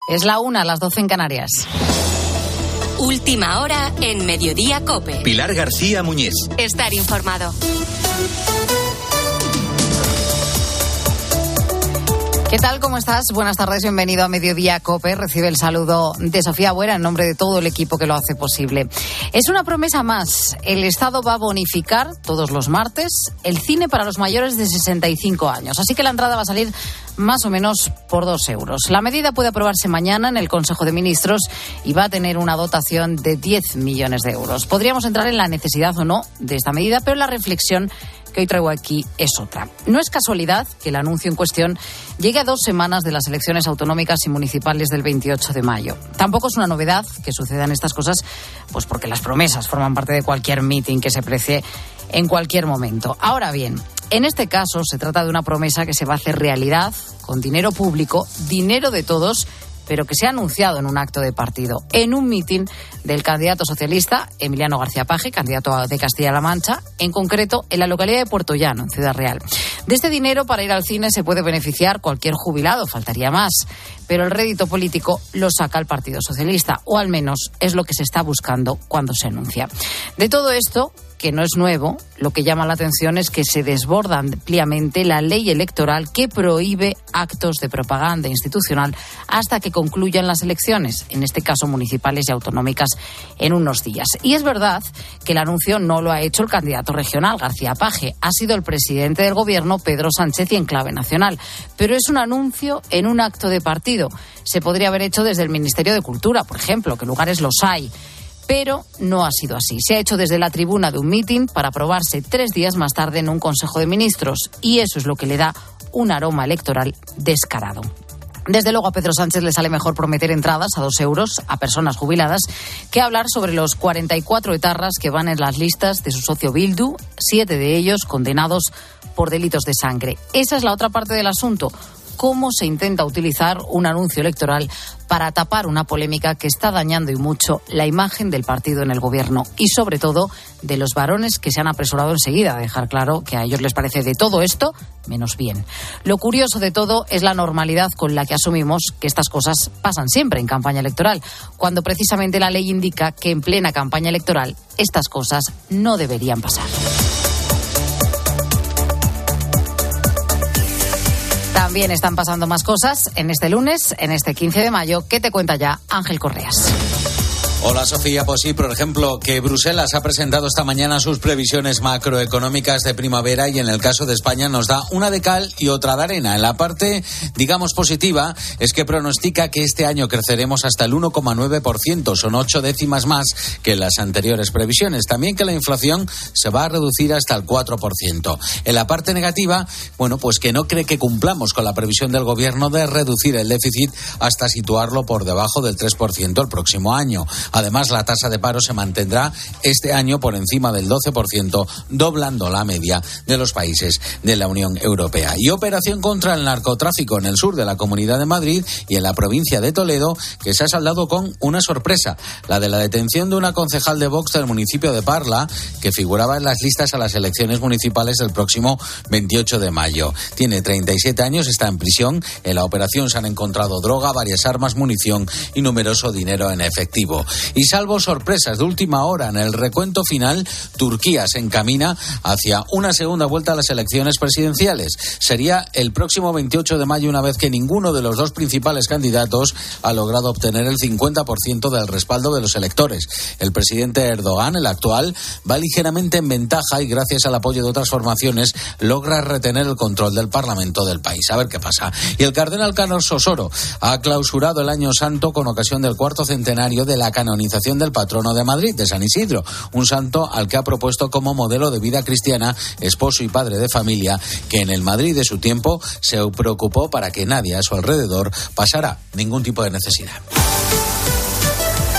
Es la 1, las 12 en Canarias. Última hora en Mediodía COPE. Pilar García Muñiz. Estar informado. ¿Qué tal? ¿Cómo estás? Buenas tardes, bienvenido a Mediodía COPE. Recibe el saludo de Sofía Buera en nombre de todo el equipo que lo hace posible. Es una promesa más. El Estado va a bonificar todos los martes el cine para los mayores de 65 años. Así que la entrada va a salir más o menos por 2 euros. La medida puede aprobarse mañana en el Consejo de Ministros y va a tener una dotación de 10 millones de euros. Podríamos entrar en la necesidad o no de esta medida, pero la reflexión que hoy traigo aquí es otra. No es casualidad que el anuncio en cuestión llegue a 2 semanas de las elecciones autonómicas y municipales del 28 de mayo. Tampoco es una novedad que sucedan estas cosas, pues porque las promesas forman parte de cualquier mitin que se precie en cualquier momento. Ahora bien, en este caso se trata de una promesa que se va a hacer realidad con dinero público, dinero de todos, pero que se ha anunciado en un acto de partido, en un mitin del candidato socialista Emiliano García Paje, candidato de Castilla-La Mancha, en concreto en la localidad de Puerto Llano, en Ciudad Real. De este dinero para ir al cine se puede beneficiar cualquier jubilado, faltaría más, pero el rédito político lo saca el Partido Socialista, o al menos es lo que se está buscando cuando se anuncia. De todo esto, que no es nuevo, lo que llama la atención es que se desborda ampliamente la ley electoral que prohíbe actos de propaganda institucional hasta que concluyan las elecciones, en este caso municipales y autonómicas, en unos días. Y es verdad que el anuncio no lo ha hecho el candidato regional, García Paje, ha sido el presidente del gobierno, Pedro Sánchez, y en clave nacional. Pero es un anuncio en un acto de partido. Se podría haber hecho desde el Ministerio de Cultura, por ejemplo, que lugares los hay. Pero no ha sido así. Se ha hecho desde la tribuna de un mitin para aprobarse 3 días más tarde en un Consejo de Ministros. Y eso es lo que le da un aroma electoral descarado. Desde luego a Pedro Sánchez le sale mejor prometer entradas a 2 euros a personas jubiladas que hablar sobre los 44 etarras que van en las listas de su socio Bildu, 7 de ellos condenados por delitos de sangre. Esa es la otra parte del asunto. Cómo se intenta utilizar un anuncio electoral para tapar una polémica que está dañando y mucho la imagen del partido en el gobierno y sobre todo de los varones que se han apresurado enseguida a dejar claro que a ellos les parece de todo esto menos bien. Lo curioso de todo es la normalidad con la que asumimos que estas cosas pasan siempre en campaña electoral, cuando precisamente la ley indica que en plena campaña electoral estas cosas no deberían pasar. También están pasando más cosas en este lunes, en este 15 de mayo, que te cuenta ya Ángel Correas. Hola Sofía, pues sí, por ejemplo, que Bruselas ha presentado esta mañana sus previsiones macroeconómicas de primavera y en el caso de España nos da una de cal y otra de arena. En la parte, digamos, positiva es que pronostica que este año creceremos hasta el 1,9%, son 8 décimas más que las anteriores previsiones. También que la inflación se va a reducir hasta el 4%. En la parte negativa, bueno, pues que no cree que cumplamos con la previsión del gobierno de reducir el déficit hasta situarlo por debajo del 3% el próximo año. Además, la tasa de paro se mantendrá este año por encima del 12%, doblando la media de los países de la Unión Europea. Y operación contra el narcotráfico en el sur de la Comunidad de Madrid y en la provincia de Toledo, que se ha saldado con una sorpresa, la de la detención de una concejal de Vox del municipio de Parla, que figuraba en las listas a las elecciones municipales del próximo 28 de mayo. Tiene 37 años, está en prisión. En la operación se han encontrado droga, varias armas, munición y numeroso dinero en efectivo. Y salvo sorpresas de última hora en el recuento final, Turquía se encamina hacia una segunda vuelta a las elecciones presidenciales. Sería el próximo 28 de mayo, una vez que ninguno de los 2 principales candidatos ha logrado obtener el 50% del respaldo de los electores. El presidente Erdogan, el actual, va ligeramente en ventaja y gracias al apoyo de otras formaciones logra retener el control del Parlamento del país. A ver qué pasa. Y el cardenal Carlos Osoro ha clausurado el Año Santo con ocasión del 4º centenario de la canonización del patrono de Madrid, de San Isidro, un santo al que ha propuesto como modelo de vida cristiana, esposo y padre de familia, que en el Madrid de su tiempo se preocupó para que nadie a su alrededor pasara ningún tipo de necesidad.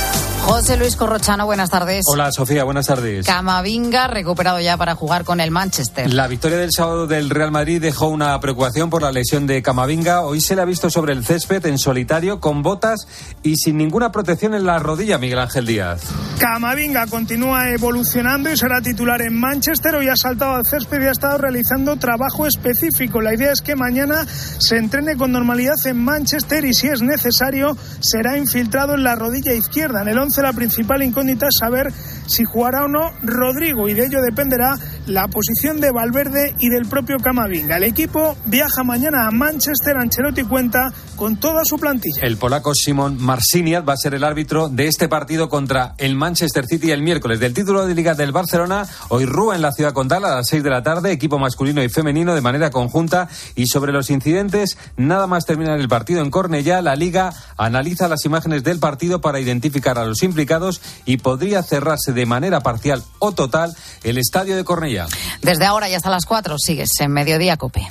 José Luis Corrochano, buenas tardes. Hola Sofía, buenas tardes. Camavinga recuperado ya para jugar con el Manchester. La victoria del sábado del Real Madrid dejó una preocupación por la lesión de Camavinga. Hoy se le ha visto sobre el césped en solitario, con botas y sin ninguna protección en la rodilla, Miguel Ángel Díaz. Camavinga continúa evolucionando y será titular en Manchester. Hoy ha saltado al césped y ha estado realizando trabajo específico. La idea es que mañana se entrene con normalidad en Manchester y, si es necesario, será infiltrado en la rodilla izquierda. En el 11 la principal incógnita es saber si jugará o no Rodrigo, y de ello dependerá la posición de Valverde y del propio Camavinga. El equipo viaja mañana a Manchester. Ancelotti cuenta con toda su plantilla. El polaco Szymon Marciniak va a ser el árbitro de este partido contra el Manchester City el miércoles. Del título de Liga del Barcelona, hoy Rúa en la Ciudad Condal a las 6 de la tarde, equipo masculino y femenino de manera conjunta. Y sobre los incidentes, nada más terminar el partido en Cornellá, la Liga analiza las imágenes del partido para identificar a los implicados y podría cerrarse de manera parcial o total el estadio de Cornellá. Desde ahora y hasta las 4 sigues en Mediodía COPE.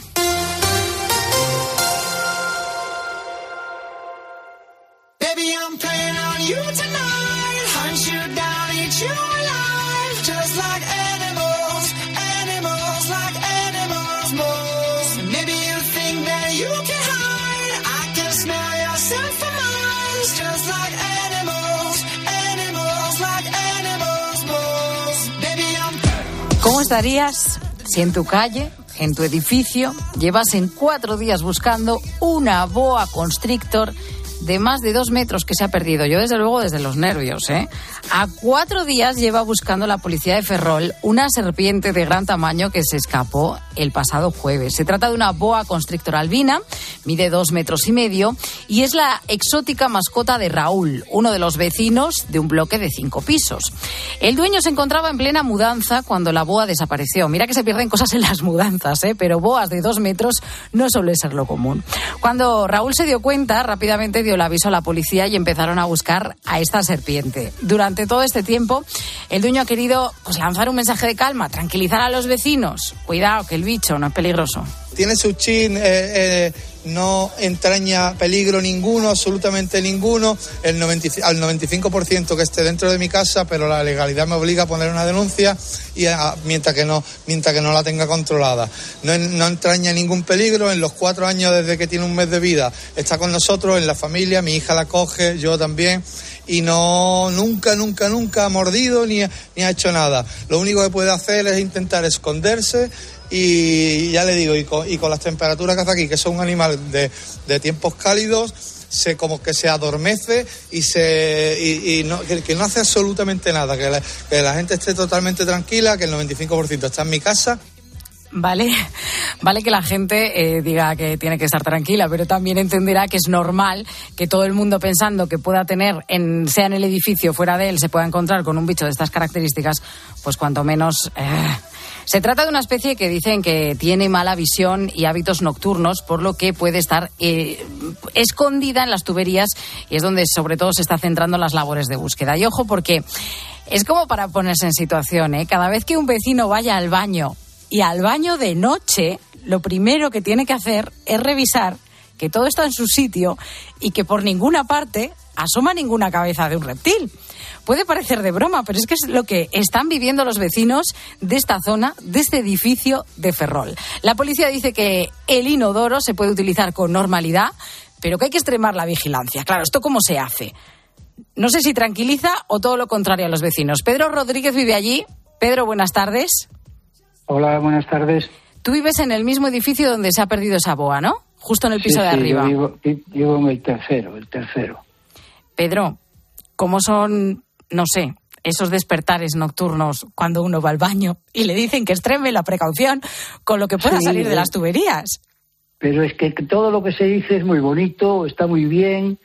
¿Cómo estarías si en tu calle, en tu edificio, llevasen 4 días buscando una boa constrictor de más de 2 metros que se ha perdido? Yo, desde luego, desde los nervios, ¿eh? A 4 días lleva buscando la policía de Ferrol una serpiente de gran tamaño que se escapó el pasado jueves. Se trata de una boa constrictor albina, mide 2,5 metros y es la exótica mascota de Raúl, uno de los vecinos de un bloque de 5 pisos. El dueño se encontraba en plena mudanza cuando la boa desapareció. Mira que se pierden cosas en las mudanzas, pero boas de 2 metros no suele ser lo común. Cuando Raúl se dio cuenta, rápidamente dio el aviso a la policía y empezaron a buscar a esta serpiente. Durante todo este tiempo, el dueño ha querido lanzar un mensaje de calma, tranquilizar a los vecinos. Cuidado, que el bicho no es peligroso. Tiene su chin, no entraña peligro ninguno, absolutamente ninguno. Al 95% que esté dentro de mi casa, pero la legalidad me obliga a poner una denuncia y mientras que no la tenga controlada. No entraña ningún peligro. En los 4 años desde que tiene 1 mes de vida está con nosotros, en la familia. Mi hija la coge, yo también. Y nunca ha mordido ni ha hecho nada. Lo único que puede hacer es intentar esconderse. Y ya le digo, y con las temperaturas que hace aquí, que son un animal de tiempos cálidos, como que se adormece que no hace absolutamente nada, que la gente esté totalmente tranquila, que el 95% está en mi casa. Vale que la gente diga que tiene que estar tranquila, pero también entenderá que es normal que todo el mundo, pensando que pueda tener, sea en el edificio o fuera de él, se pueda encontrar con un bicho de estas características, pues cuanto menos... Se trata de una especie que dicen que tiene mala visión y hábitos nocturnos, por lo que puede estar escondida en las tuberías, y es donde sobre todo se está centrando las labores de búsqueda. Y ojo, porque es como para ponerse en situación, cada vez que un vecino vaya al baño, y al baño de noche, lo primero que tiene que hacer es revisar que todo está en su sitio y que por ninguna parte asoma ninguna cabeza de un reptil. Puede parecer de broma, pero es que es lo que están viviendo los vecinos de esta zona, de este edificio de Ferrol. La policía dice que el inodoro se puede utilizar con normalidad, pero que hay que extremar la vigilancia. Claro, ¿esto cómo se hace? No sé si tranquiliza o todo lo contrario a los vecinos. Pedro Rodríguez vive allí. Pedro, buenas tardes. Hola, buenas tardes. Tú vives en el mismo edificio donde se ha perdido esa boa, ¿no? Justo en el piso de arriba. Yo vivo en el tercero. Pedro, ¿cómo son, no sé, esos despertares nocturnos cuando uno va al baño y le dicen que extreme la precaución con lo que pueda salir de las tuberías? Pero es que todo lo que se dice es muy bonito, está muy bien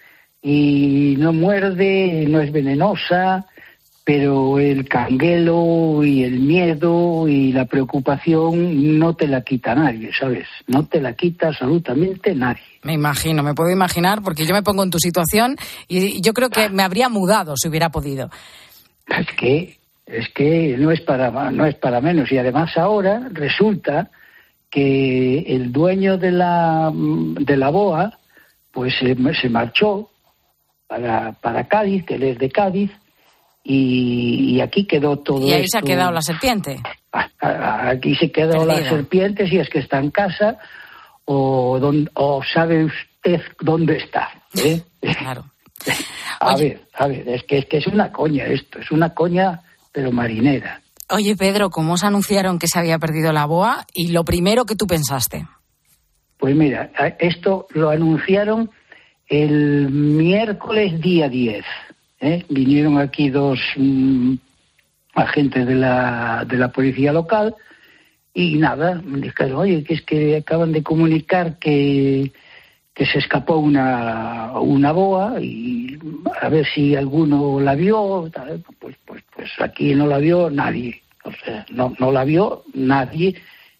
y no muerde, no es venenosa, pero el canguelo y el miedo y la preocupación no te la quita nadie, ¿sabes? No te la quita absolutamente nadie. Me puedo imaginar, porque yo me pongo en tu situación y yo creo que me habría mudado si hubiera podido. Es que no es para menos, y además ahora resulta que el dueño de la boa pues se marchó para Cádiz, que él es de Cádiz, y aquí quedó todo. Y ahí esto. se ha quedado la serpiente. Aquí se quedó la serpiente, si es que está en casa, o sabe usted dónde está. Claro. A ver, es que es una coña esto, es una coña, pero marinera. Oye, Pedro, ¿cómo os anunciaron que se había perdido la boa? Y lo primero que tú pensaste. Pues mira, esto lo anunciaron el miércoles día 10. Vinieron aquí dos agentes de la policía local y nada, me dijeron, oye, que es que acaban de comunicar que se escapó una boa y a ver si alguno la vio. Pues aquí no la vio nadie, o sea, no la vio nadie.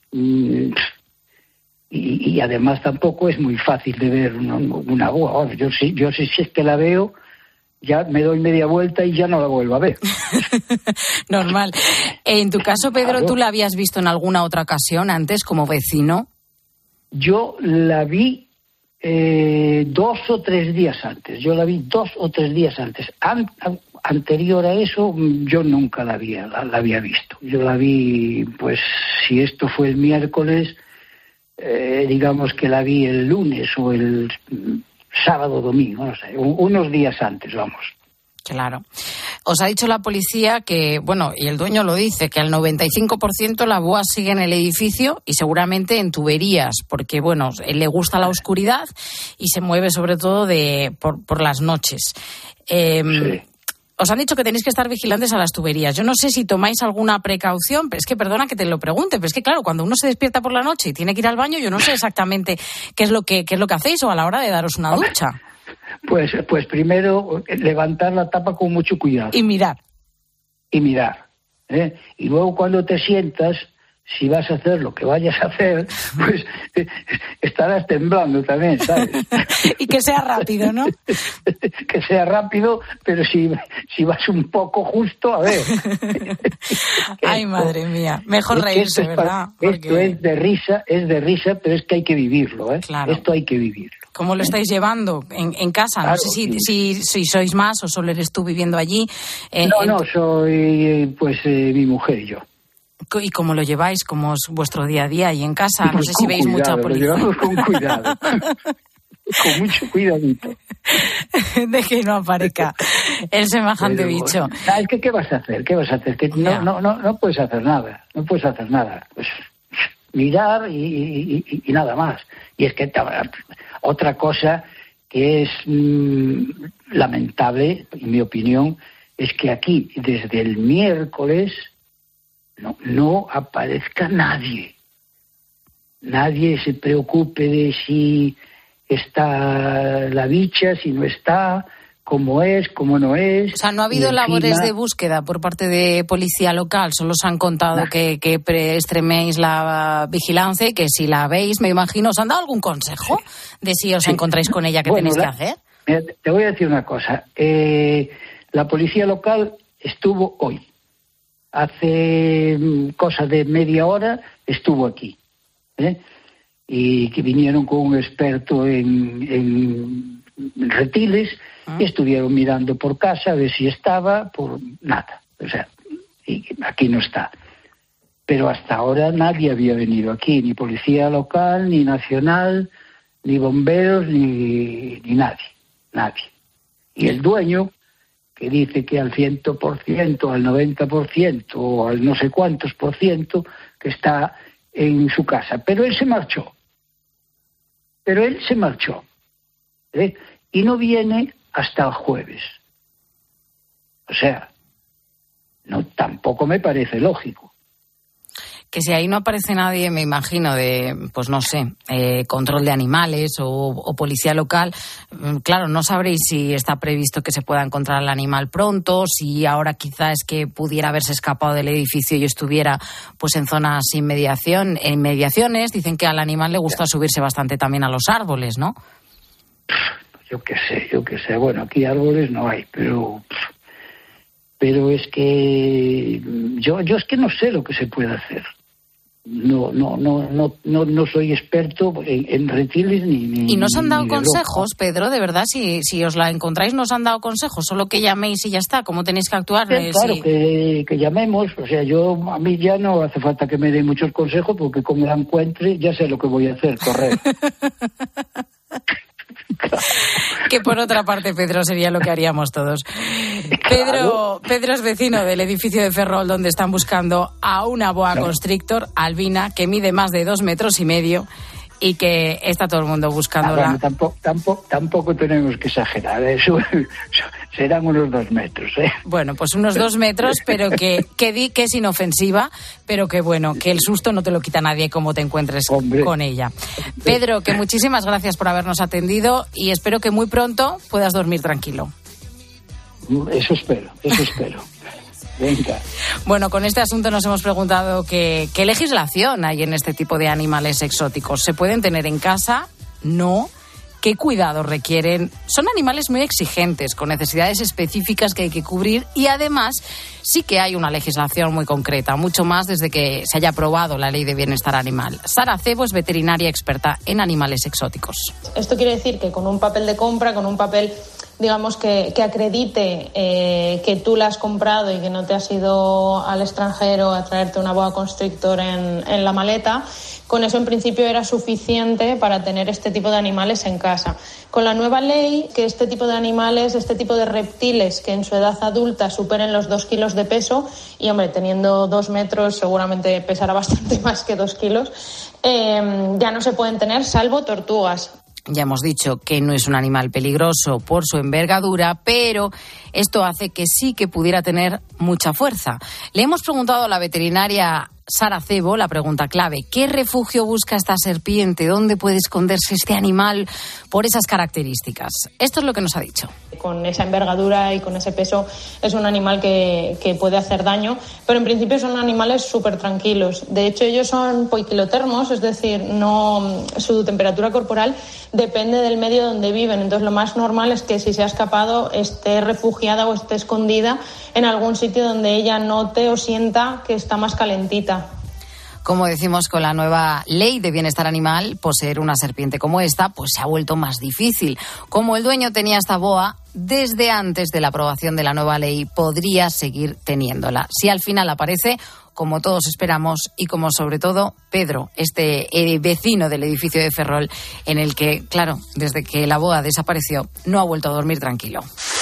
Y además tampoco es muy fácil de ver una boa. Yo sí, si es que la veo, ya me doy media vuelta y ya no la vuelvo a ver. Normal. En tu caso, Pedro, claro. ¿Tú la habías visto en alguna otra ocasión antes como vecino? Yo la vi 2 o 3 días antes. Yo la vi 2 o 3 días antes. Anterior a eso, yo nunca la había visto. Yo la vi, pues, si esto fue el miércoles, digamos que la vi el lunes o el sábado, domingo, no sé, unos días antes, vamos. Claro. Os ha dicho la policía que, bueno, y el dueño lo dice, que al 95% la boa sigue en el edificio y seguramente en tuberías, porque, bueno, le gusta la oscuridad y se mueve sobre todo por las noches. Sí. Os han dicho que tenéis que estar vigilantes a las tuberías. Yo no sé si tomáis alguna precaución, pero es que, perdona que te lo pregunte, pero es que, claro, cuando uno se despierta por la noche y tiene que ir al baño, yo no sé exactamente qué es lo que hacéis o a la hora de daros una ducha. Pues primero levantar la tapa con mucho cuidado. Y mirar. Y luego cuando te sientas, si vas a hacer lo que vayas a hacer, pues estarás temblando también, ¿sabes? Y que sea rápido, ¿no? Que sea rápido, pero si vas un poco justo, a ver. Ay, madre mía. Mejor reírse, ¿verdad? Esto es de risa, pero es que hay que vivirlo, ¿eh? Claro. Esto hay que vivirlo. ¿Cómo lo estáis llevando en casa? Claro, no sé si sois más o solo eres tú viviendo allí. No, soy mi mujer y yo. ¿Y cómo lo lleváis? ¿Cómo es vuestro día a día ahí en casa? No sé si veis mucha policía. Lo llevamos con cuidado. Con mucho cuidadito. De que no aparezca el semejante bicho. Es que ¿qué vas a hacer? Que no puedes hacer nada. No puedes hacer nada. Pues mirar y nada más. Y es que otra cosa que es lamentable, en mi opinión, es que aquí, desde el miércoles, no aparezca nadie. Nadie se preocupe de si está la bicha, si no está, cómo es, cómo no es. O sea, no ha habido labores de búsqueda por parte de policía local, solo os han contado que extreméis la vigilancia y que si la veis, me imagino, ¿os han dado algún consejo de si os encontráis con ella, qué tenéis que hacer? Mira, te voy a decir una cosa. La policía local estuvo hoy. Hace cosa de media hora estuvo aquí. Y que vinieron con un experto en reptiles y estuvieron mirando por casa a ver si estaba, por nada. O sea, y aquí no está. Pero hasta ahora nadie había venido aquí, ni policía local, ni nacional, ni bomberos, ni nadie. Y el dueño, que dice que al 100%, al 90% o al no sé cuántos por ciento, que está en su casa. Pero él se marchó. Y no viene hasta el jueves. O sea, tampoco me parece lógico. Que si ahí no aparece nadie, me imagino, de, pues no sé, control de animales o policía local, claro, no sabréis si está previsto que se pueda encontrar el animal pronto, si ahora quizás es que pudiera haberse escapado del edificio y estuviera pues en zonas inmediaciones. Dicen que al animal le gusta subirse bastante también a los árboles, ¿no? Yo qué sé. Bueno, aquí árboles no hay, pero es que yo es que no sé lo que se puede hacer. No soy experto en reptiles ni. ¿Y nos han dado ni consejos, Pedro? De verdad, si os la encontráis, nos han dado consejos. Solo que llaméis y ya está. ¿Cómo tenéis que actuar? Claro, que llamemos. O sea, a mí ya no hace falta que me den muchos consejos, porque como la encuentre, ya sé lo que voy a hacer, correr. Que por otra parte, Pedro, sería lo que haríamos todos. Pedro es vecino del edificio de Ferrol, donde están buscando a una boa constrictor albina que mide más de 2,5 metros y que está todo el mundo buscándola. Bueno, tampoco tenemos que exagerar, eso serán unos 2 metros. Bueno, pues unos 2 metros, pero que es inofensiva, pero que bueno, que el susto no te lo quita nadie como te encuentres con ella. Pedro, que muchísimas gracias por habernos atendido y espero que muy pronto puedas dormir tranquilo. Eso espero. Venga. Bueno, con este asunto nos hemos preguntado qué legislación hay en este tipo de animales exóticos. ¿Se pueden tener en casa? No. ¿Qué cuidados requieren? Son animales muy exigentes, con necesidades específicas que hay que cubrir y además sí que hay una legislación muy concreta, mucho más desde que se haya aprobado la Ley de Bienestar Animal. Sara Acebo es veterinaria experta en animales exóticos. Esto quiere decir que con un papel de compra, con un papel, digamos, que acredite que tú la has comprado y que no te has ido al extranjero a traerte una boa constrictor en la maleta, con eso en principio era suficiente para tener este tipo de animales en casa. Con la nueva ley, que este tipo de animales, este tipo de reptiles que en su edad adulta superen los 2 kilos de peso, y hombre, teniendo 2 metros seguramente pesará bastante más que 2 kilos, ya no se pueden tener salvo tortugas. Ya hemos dicho que no es un animal peligroso por su envergadura, pero esto hace que sí que pudiera tener mucha fuerza. Le hemos preguntado a la veterinaria Sara Acebo la pregunta clave: ¿qué refugio busca esta serpiente? ¿Dónde puede esconderse este animal por esas características? Esto es lo que nos ha dicho. Con esa envergadura y con ese peso es un animal que puede hacer daño, pero en principio son animales súper tranquilos. De hecho, ellos son poikilotermos, es decir, su temperatura corporal depende del medio donde viven. Entonces, lo más normal es que si se ha escapado esté refugiada o esté escondida en algún sitio donde ella note o sienta que está más calentita. Como decimos, con la nueva Ley de Bienestar Animal, poseer una serpiente como esta pues se ha vuelto más difícil. Como el dueño tenía esta boa, desde antes de la aprobación de la nueva ley podría seguir teniéndola. Si al final aparece, como todos esperamos, y como sobre todo Pedro, este vecino del edificio de Ferrol, en el que, claro, desde que la boa desapareció, no ha vuelto a dormir tranquilo.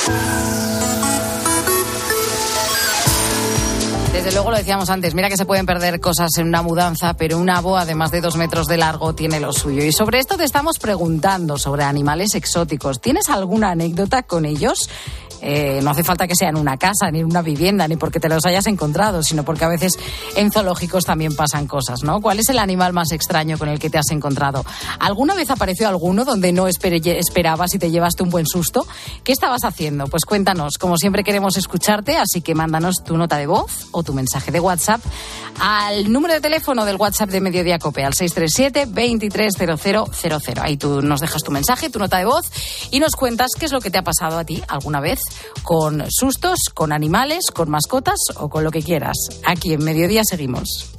Desde luego, lo decíamos antes, mira que se pueden perder cosas en una mudanza, pero una boa de más de 2 metros de largo tiene lo suyo. Y sobre esto te estamos preguntando, sobre animales exóticos. ¿Tienes alguna anécdota con ellos? No hace falta que sea en una casa, ni en una vivienda, ni porque te los hayas encontrado, sino porque a veces en zoológicos también pasan cosas, ¿no? ¿Cuál es el animal más extraño con el que te has encontrado? ¿Alguna vez apareció alguno donde no esperabas y te llevaste un buen susto? ¿Qué estabas haciendo? Pues cuéntanos. Como siempre queremos escucharte, así que mándanos tu nota de voz o tu mensaje de WhatsApp al número de teléfono del WhatsApp de Mediodía COPE, al 637-230000. Ahí tú nos dejas tu mensaje, tu nota de voz y nos cuentas qué es lo que te ha pasado a ti alguna vez, con sustos, con animales, con mascotas o con lo que quieras. Aquí en Mediodía seguimos.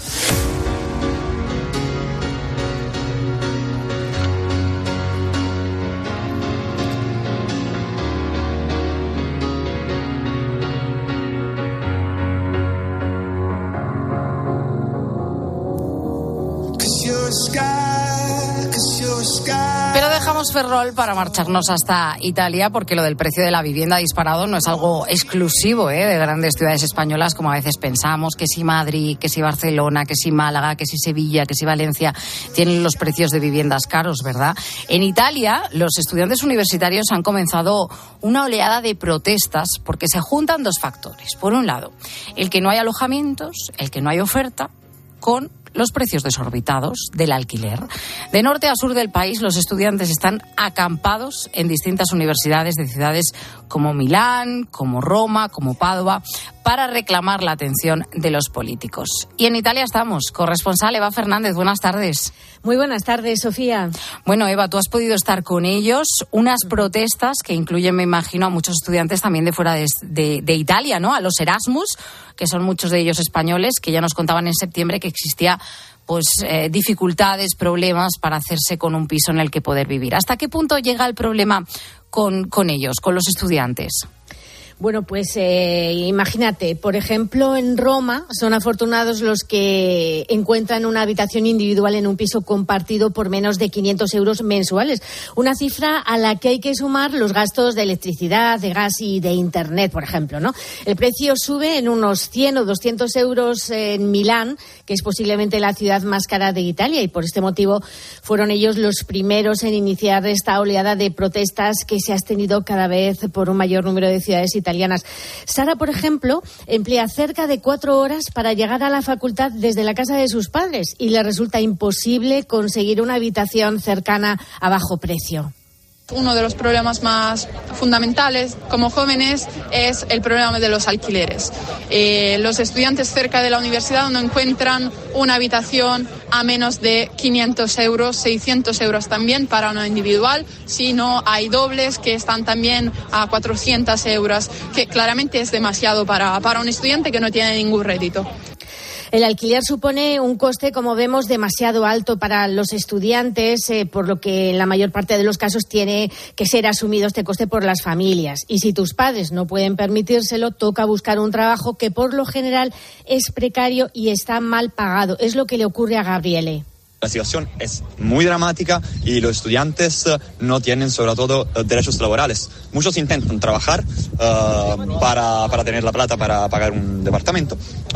Pero dejamos Ferrol para marcharnos hasta Italia, porque lo del precio de la vivienda disparado no es algo exclusivo de grandes ciudades españolas, como a veces pensamos, que si Madrid, que si Barcelona, que si Málaga, que si Sevilla, que si Valencia tienen los precios de viviendas caros, ¿verdad? En Italia, los estudiantes universitarios han comenzado una oleada de protestas porque se juntan 2 factores. Por un lado, el que no hay alojamientos, el que no hay oferta, con los precios desorbitados del alquiler. De norte a sur del país, los estudiantes están acampados en distintas universidades de ciudades como Milán, como Roma, como Padua, para reclamar la atención de los políticos. Y en Italia estamos. Corresponsal Eva Fernández, buenas tardes. Muy buenas tardes, Sofía. Bueno, Eva, tú has podido estar con ellos. Unas protestas que incluyen, me imagino, a muchos estudiantes también de fuera de Italia, ¿no? A los Erasmus, que son muchos de ellos españoles, que ya nos contaban en septiembre que existía dificultades, problemas para hacerse con un piso en el que poder vivir. ¿Hasta qué punto llega el problema con ellos, con los estudiantes? Bueno, pues imagínate, por ejemplo, en Roma son afortunados los que encuentran una habitación individual en un piso compartido por menos de 500 euros mensuales. Una cifra a la que hay que sumar los gastos de electricidad, de gas y de Internet, por ejemplo, ¿no? El precio sube en unos 100 o 200 euros en Milán, que es posiblemente la ciudad más cara de Italia, y por este motivo fueron ellos los primeros en iniciar esta oleada de protestas que se ha extendido cada vez por un mayor número de ciudades italianas. Sara, por ejemplo, emplea cerca de 4 horas para llegar a la facultad desde la casa de sus padres y le resulta imposible conseguir una habitación cercana a bajo precio. Uno de los problemas más fundamentales como jóvenes es el problema de los alquileres. Los estudiantes cerca de la universidad no encuentran una habitación a menos de 500 euros, 600 euros también para una individual, sino hay dobles que están también a 400 euros, que claramente es demasiado para un estudiante que no tiene ningún rédito. El alquiler supone un coste, como vemos, demasiado alto para los estudiantes, por lo que en la mayor parte de los casos tiene que ser asumido este coste por las familias. Y si tus padres no pueden permitírselo, toca buscar un trabajo que por lo general es precario y está mal pagado. Es lo que le ocurre a Gabriele. La situación es muy dramática y los estudiantes no tienen, sobre todo, derechos laborales. Muchos intentan trabajar para tener la plata para pagar un departamento,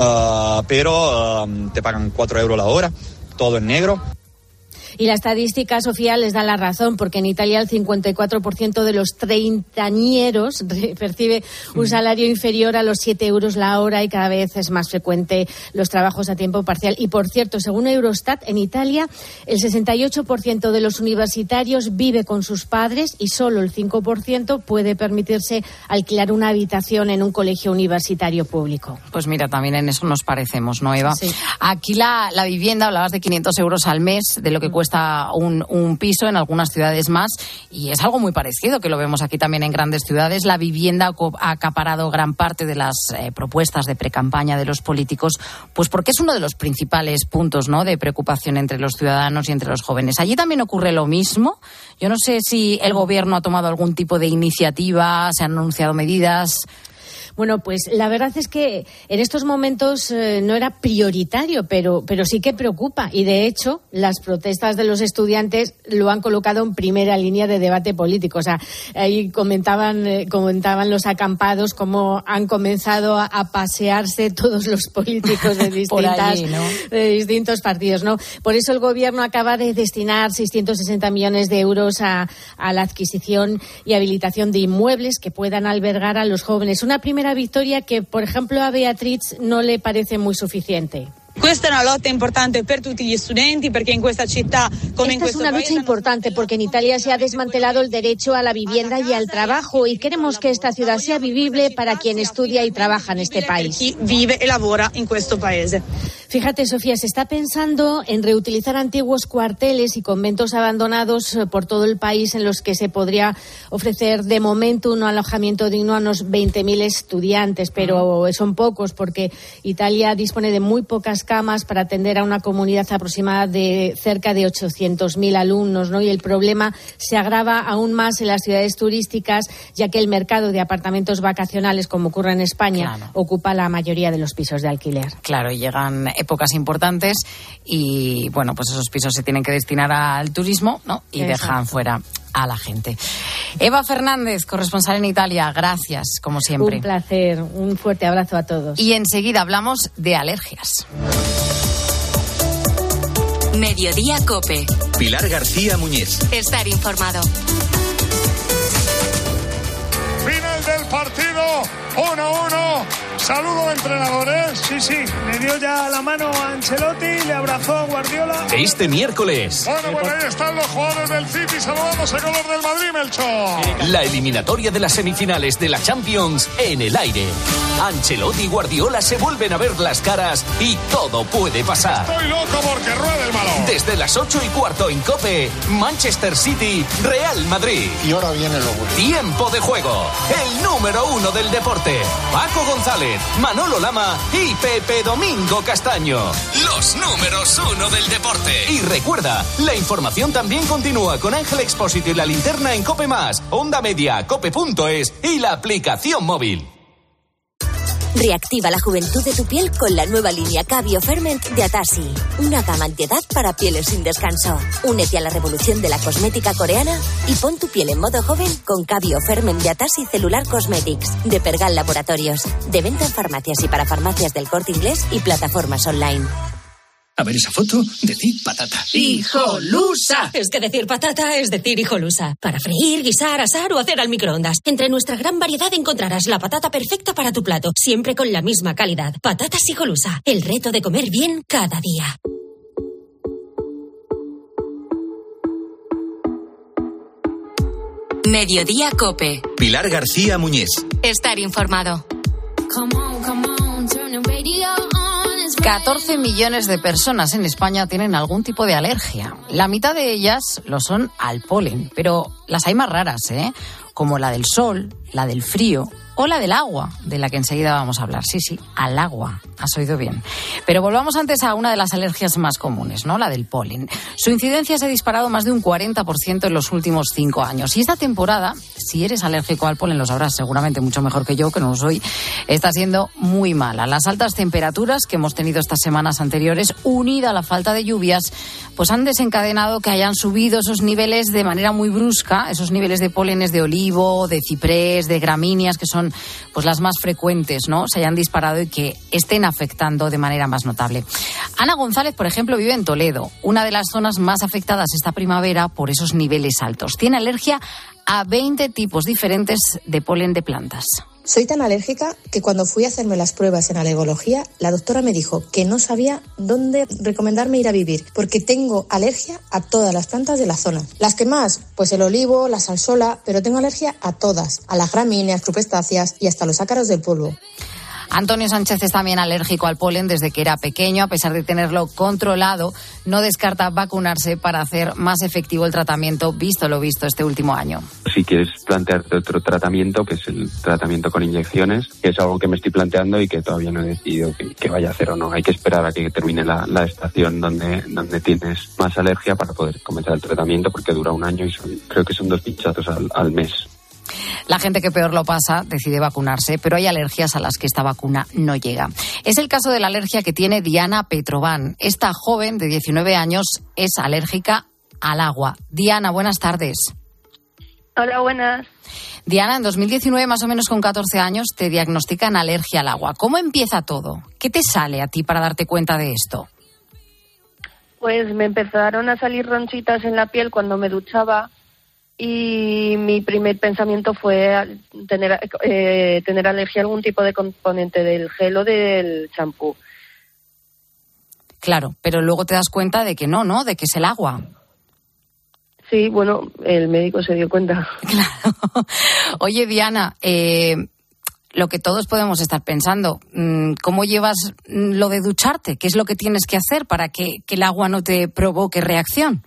pero te pagan 4 euros la hora, todo en negro. Y la estadística, Sofía, les da la razón, porque en Italia el 54% de los treintañeros percibe un salario inferior a los 7 euros la hora y cada vez es más frecuente los trabajos a tiempo parcial. Y, por cierto, según Eurostat, en Italia el 68% de los universitarios vive con sus padres y solo el 5% puede permitirse alquilar una habitación en un colegio universitario público. Pues mira, también en eso nos parecemos, ¿no, Eva? Sí. Aquí la vivienda, hablabas de 500 euros al mes, de lo que cuesta un piso en algunas ciudades más, y es algo muy parecido que lo vemos aquí también en grandes ciudades. La vivienda ha acaparado gran parte de las propuestas de precampaña de los políticos, pues porque es uno de los principales puntos, ¿no?, de preocupación entre los ciudadanos y entre los jóvenes. Allí también ocurre lo mismo. Yo no sé si el gobierno ha tomado algún tipo de iniciativa, se han anunciado medidas. Bueno, pues la verdad es que en estos momentos no era prioritario, pero sí que preocupa. Y de hecho, las protestas de los estudiantes lo han colocado en primera línea de debate político. O sea, ahí comentaban los acampados cómo han comenzado a pasearse todos los políticos de distintos partidos, ¿no? Por eso el gobierno acaba de destinar 660 millones de euros a la adquisición y habilitación de inmuebles que puedan albergar a los jóvenes. Una primera victoria que, por ejemplo, a Beatriz no le parece muy suficiente. Questa è una lotta importante per tutti gli studenti, perché in questa città, come in questo paese... Esta es una lucha importante porque en Italia se ha desmantelado el derecho a la vivienda y al trabajo, y queremos que esta ciudad sea vivible para quien estudia y trabaja en este país. Chi vive e lavora in questo paese. Fíjate, Sofía, se está pensando en reutilizar antiguos cuarteles y conventos abandonados por todo el país en los que se podría ofrecer de momento un alojamiento digno a unos 20.000 estudiantes, pero son pocos porque Italia dispone de muy pocas camas para atender a una comunidad aproximada de cerca de 800.000 alumnos, ¿no? Y el problema se agrava aún más en las ciudades turísticas, ya que el mercado de apartamentos vacacionales, como ocurre en España, ocupa la mayoría de los pisos de alquiler. Claro, y llegan épocas importantes y, bueno, pues esos pisos se tienen que destinar al turismo, ¿no? Y dejan fuera a la gente. Eva Fernández, corresponsal en Italia, gracias, como siempre. Un placer, un fuerte abrazo a todos. Y enseguida hablamos de alergias. Mediodía COPE. Pilar García Muñiz. Estar informado. Final del partido, 1-1. Saludo de entrenadores. Sí, le dio ya la mano a Ancelotti, le abrazó a Guardiola. Este miércoles. Bueno, ahí están los jugadores del City saludamos a color del Madrid, Melchor. La eliminatoria de las semifinales de la Champions en el aire. Ancelotti y Guardiola se vuelven a ver las caras y todo puede pasar. Estoy loco porque rueda el balón. Desde las 8:15 en COPE, Manchester City, Real Madrid. Y ahora viene lo bueno. Tiempo de juego. El número 1 del deporte. Paco González, Manolo Lama y Pepe Domingo Castaño. Los números 1 del deporte. Y recuerda, la información también continúa con Ángel Expósito y La Linterna en COPE+, Onda Media, cope.es y la aplicación móvil. Reactiva la juventud de tu piel con la nueva línea Cabio Ferment de Atasi. Una gama antiedad para pieles sin descanso. Únete a la revolución de la cosmética coreana y pon tu piel en modo joven con Cabio Ferment de Atasi Cellular Cosmetics de Pergal Laboratorios. De venta en farmacias y para farmacias del Corte Inglés y plataformas online. A ver esa foto, decir patata. ¡Hijolusa! Es que decir patata es decir hijolusa. Para freír, guisar, asar o hacer al microondas. Entre nuestra gran variedad encontrarás la patata perfecta para tu plato, siempre con la misma calidad. Patatas Hijolusa, el reto de comer bien cada día. Mediodía COPE. Pilar García Muñiz. Estar informado. 14 millones de personas en España tienen algún tipo de alergia. La mitad de ellas lo son al polen, pero las hay más raras, como la del sol, la del frío o la del agua, de la que enseguida vamos a hablar. Sí, al agua, has oído bien. Pero volvamos antes a una de las alergias más comunes, ¿no? La del polen. Su incidencia se ha disparado más de un 40% en los últimos 5 años. Y esta temporada, si eres alérgico al polen, lo sabrás seguramente mucho mejor que yo, que no lo soy, está siendo muy mala. Las altas temperaturas que hemos tenido estas semanas anteriores, unida a la falta de lluvias, pues han desencadenado que hayan subido esos niveles de manera muy brusca, esos niveles de pólenes de olivo, de ciprés, de gramíneas, que son pues las más frecuentes, ¿no? Se hayan disparado y que estén afectando de manera más notable. Ana González, por ejemplo, vive en Toledo, una de las zonas más afectadas esta primavera por esos niveles altos. Tiene alergia a 20 tipos diferentes de polen de plantas. Soy tan alérgica que cuando fui a hacerme las pruebas en alergología, la doctora me dijo que no sabía dónde recomendarme ir a vivir, porque tengo alergia a todas las plantas de la zona. Las que más, pues el olivo, la salsola, pero tengo alergia a todas, a las gramíneas, crupestáceas y hasta los ácaros del polvo. Antonio Sánchez es también alérgico al polen desde que era pequeño. A pesar de tenerlo controlado, no descarta vacunarse para hacer más efectivo el tratamiento, visto lo visto este último año. Si quieres plantearte otro tratamiento, que es el tratamiento con inyecciones, que es algo que me estoy planteando y que todavía no he decidido que vaya a hacer o no. Hay que esperar a que termine la estación donde tienes más alergia para poder comenzar el tratamiento, porque dura 1 año y creo que son 2 pinchazos al mes. La gente que peor lo pasa decide vacunarse, pero hay alergias a las que esta vacuna no llega. Es el caso de la alergia que tiene Diana Petrovan. Esta joven de 19 años es alérgica al agua. Diana, buenas tardes. Hola, buenas. Diana, en 2019, más o menos con 14 años, te diagnostican alergia al agua. ¿Cómo empieza todo? ¿Qué te sale a ti para darte cuenta de esto? Pues me empezaron a salir ronchitas en la piel cuando me duchaba. Y mi primer pensamiento fue tener alergia a algún tipo de componente del gel o del champú. Claro, pero luego te das cuenta de que no, de que es el agua. Sí, bueno, el médico se dio cuenta. Claro. Oye, Diana, lo que todos podemos estar pensando, ¿cómo llevas lo de ducharte? ¿Qué es lo que tienes que hacer para que el agua no te provoque reacción?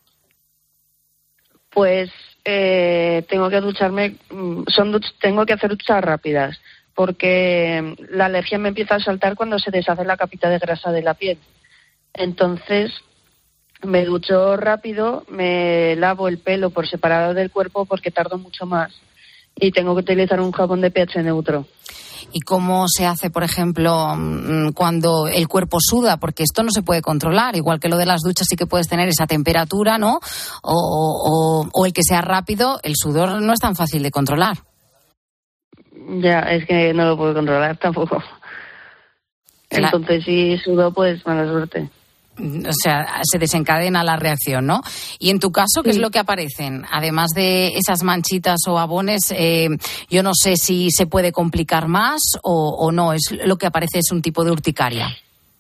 Pues tengo que ducharme, tengo que hacer duchas rápidas, porque la alergia me empieza a saltar cuando se deshace la capita de grasa de la piel. Entonces me ducho rápido, me lavo el pelo por separado del cuerpo porque tardo mucho más y tengo que utilizar un jabón de pH neutro. ¿Y cómo se hace, por ejemplo, cuando el cuerpo suda? Porque esto no se puede controlar. Igual que lo de las duchas sí que puedes tener esa temperatura, ¿no? O el que sea rápido, el sudor no es tan fácil de controlar. Ya, es que no lo puedo controlar tampoco. Entonces, si sudo, pues mala suerte. o sea, se desencadena la reacción, ¿no? Y en tu caso, ¿qué es lo que aparecen? Además de esas manchitas o abones, yo no sé si se puede complicar más o no, es lo que aparece es un tipo de urticaria.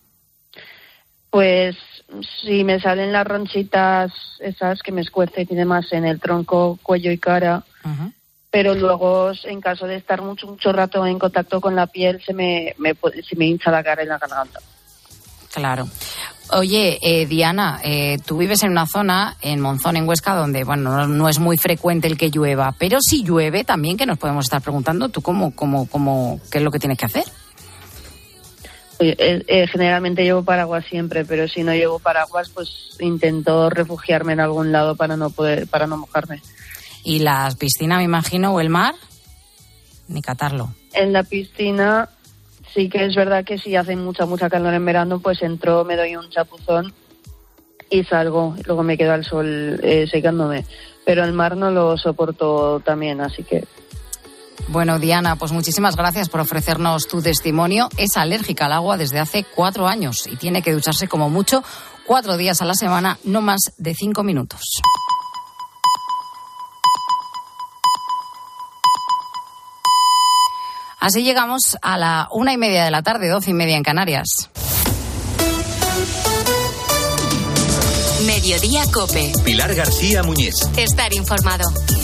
Pues si me salen las ronchitas esas que me escuecen y demás en el tronco, cuello y cara, pero luego en caso de estar mucho rato en contacto con la piel se me hincha la cara y la garganta. Claro. Oye, Diana, tú vives en una zona, en Monzón, en Huesca, donde, bueno, no es muy frecuente el que llueva, pero si llueve también, que nos podemos estar preguntando, ¿tú cómo qué es lo que tienes que hacer? Generalmente llevo paraguas siempre, pero si no llevo paraguas, pues intento refugiarme en algún lado para no mojarme. ¿Y la piscina, me imagino, o el mar? Ni catarlo. En la piscina sí que es verdad que si hace mucha calor en verano, pues entro, me doy un chapuzón y salgo. Luego me quedo al sol secándome. Pero el mar no lo soporto también, así que... Bueno, Diana, pues muchísimas gracias por ofrecernos tu testimonio. Es alérgica al agua desde hace 4 años y tiene que ducharse como mucho 4 días a la semana, no más de 5 minutos. Así llegamos a la 1:30 de la tarde, 12:30 en Canarias. Mediodía COPE. Pilar García Muñiz. Estar informado.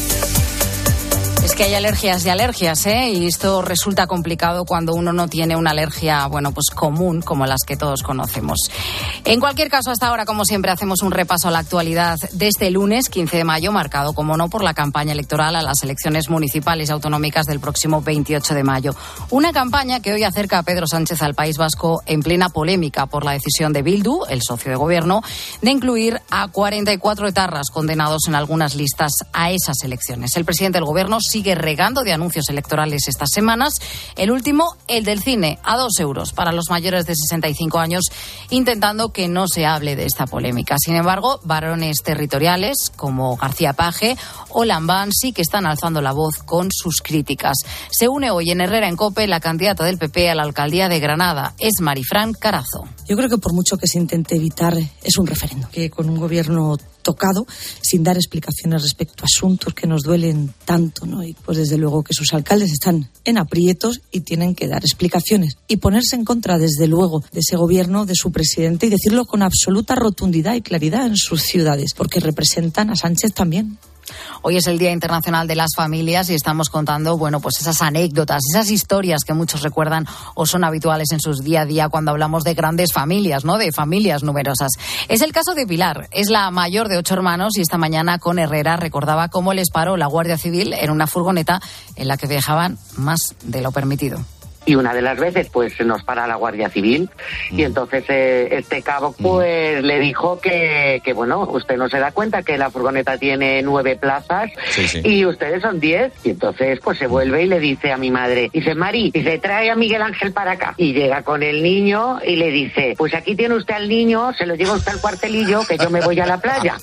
Es que hay alergias y alergias, ¿eh? Y esto resulta complicado cuando uno no tiene una alergia, bueno, pues común, como las que todos conocemos. En cualquier caso, hasta ahora, como siempre, hacemos un repaso a la actualidad de este lunes, 15 de mayo, marcado, como no, por la campaña electoral a las elecciones municipales y autonómicas del próximo 28 de mayo. Una campaña que hoy acerca a Pedro Sánchez al País Vasco en plena polémica por la decisión de Bildu, el socio de gobierno, de incluir a 44 etarras condenados en algunas listas a esas elecciones. El presidente del gobierno sigue regando de anuncios electorales estas semanas. El último, el del cine, a 2 euros para los mayores de 65 años, intentando que no se hable de esta polémica. Sin embargo, varones territoriales como García Page o Lambán sí que están alzando la voz con sus críticas. Se une hoy en Herrera en COPE la candidata del PP a la alcaldía de Granada, es Marifran Carazo. Yo creo que por mucho que se intente evitar, es un referendo. Que con un gobierno tocado, sin dar explicaciones respecto a asuntos que nos duelen tanto, ¿no? Y pues desde luego que sus alcaldes están en aprietos y tienen que dar explicaciones y ponerse en contra, desde luego, de ese gobierno, de su presidente, y decirlo con absoluta rotundidad y claridad en sus ciudades, porque representan a Sánchez también. Hoy es el Día Internacional de las Familias y estamos contando, bueno, pues esas anécdotas, esas historias que muchos recuerdan o son habituales en sus día a día cuando hablamos de grandes familias, ¿no? De familias numerosas. Es el caso de Pilar, es la mayor de 8 hermanos y esta mañana con Herrera recordaba cómo les paró la Guardia Civil en una furgoneta en la que viajaban más de lo permitido. Y una de las veces pues nos para la Guardia Civil y entonces este cabo pues le dijo que bueno, usted no se da cuenta que la furgoneta tiene 9 plazas y ustedes son 10, y entonces pues se vuelve y le dice a mi madre, dice, Mari, dice, trae a Miguel Ángel para acá, y llega con el niño y le dice, pues aquí tiene usted al niño, se lo lleva usted al cuartelillo que yo me voy a la playa.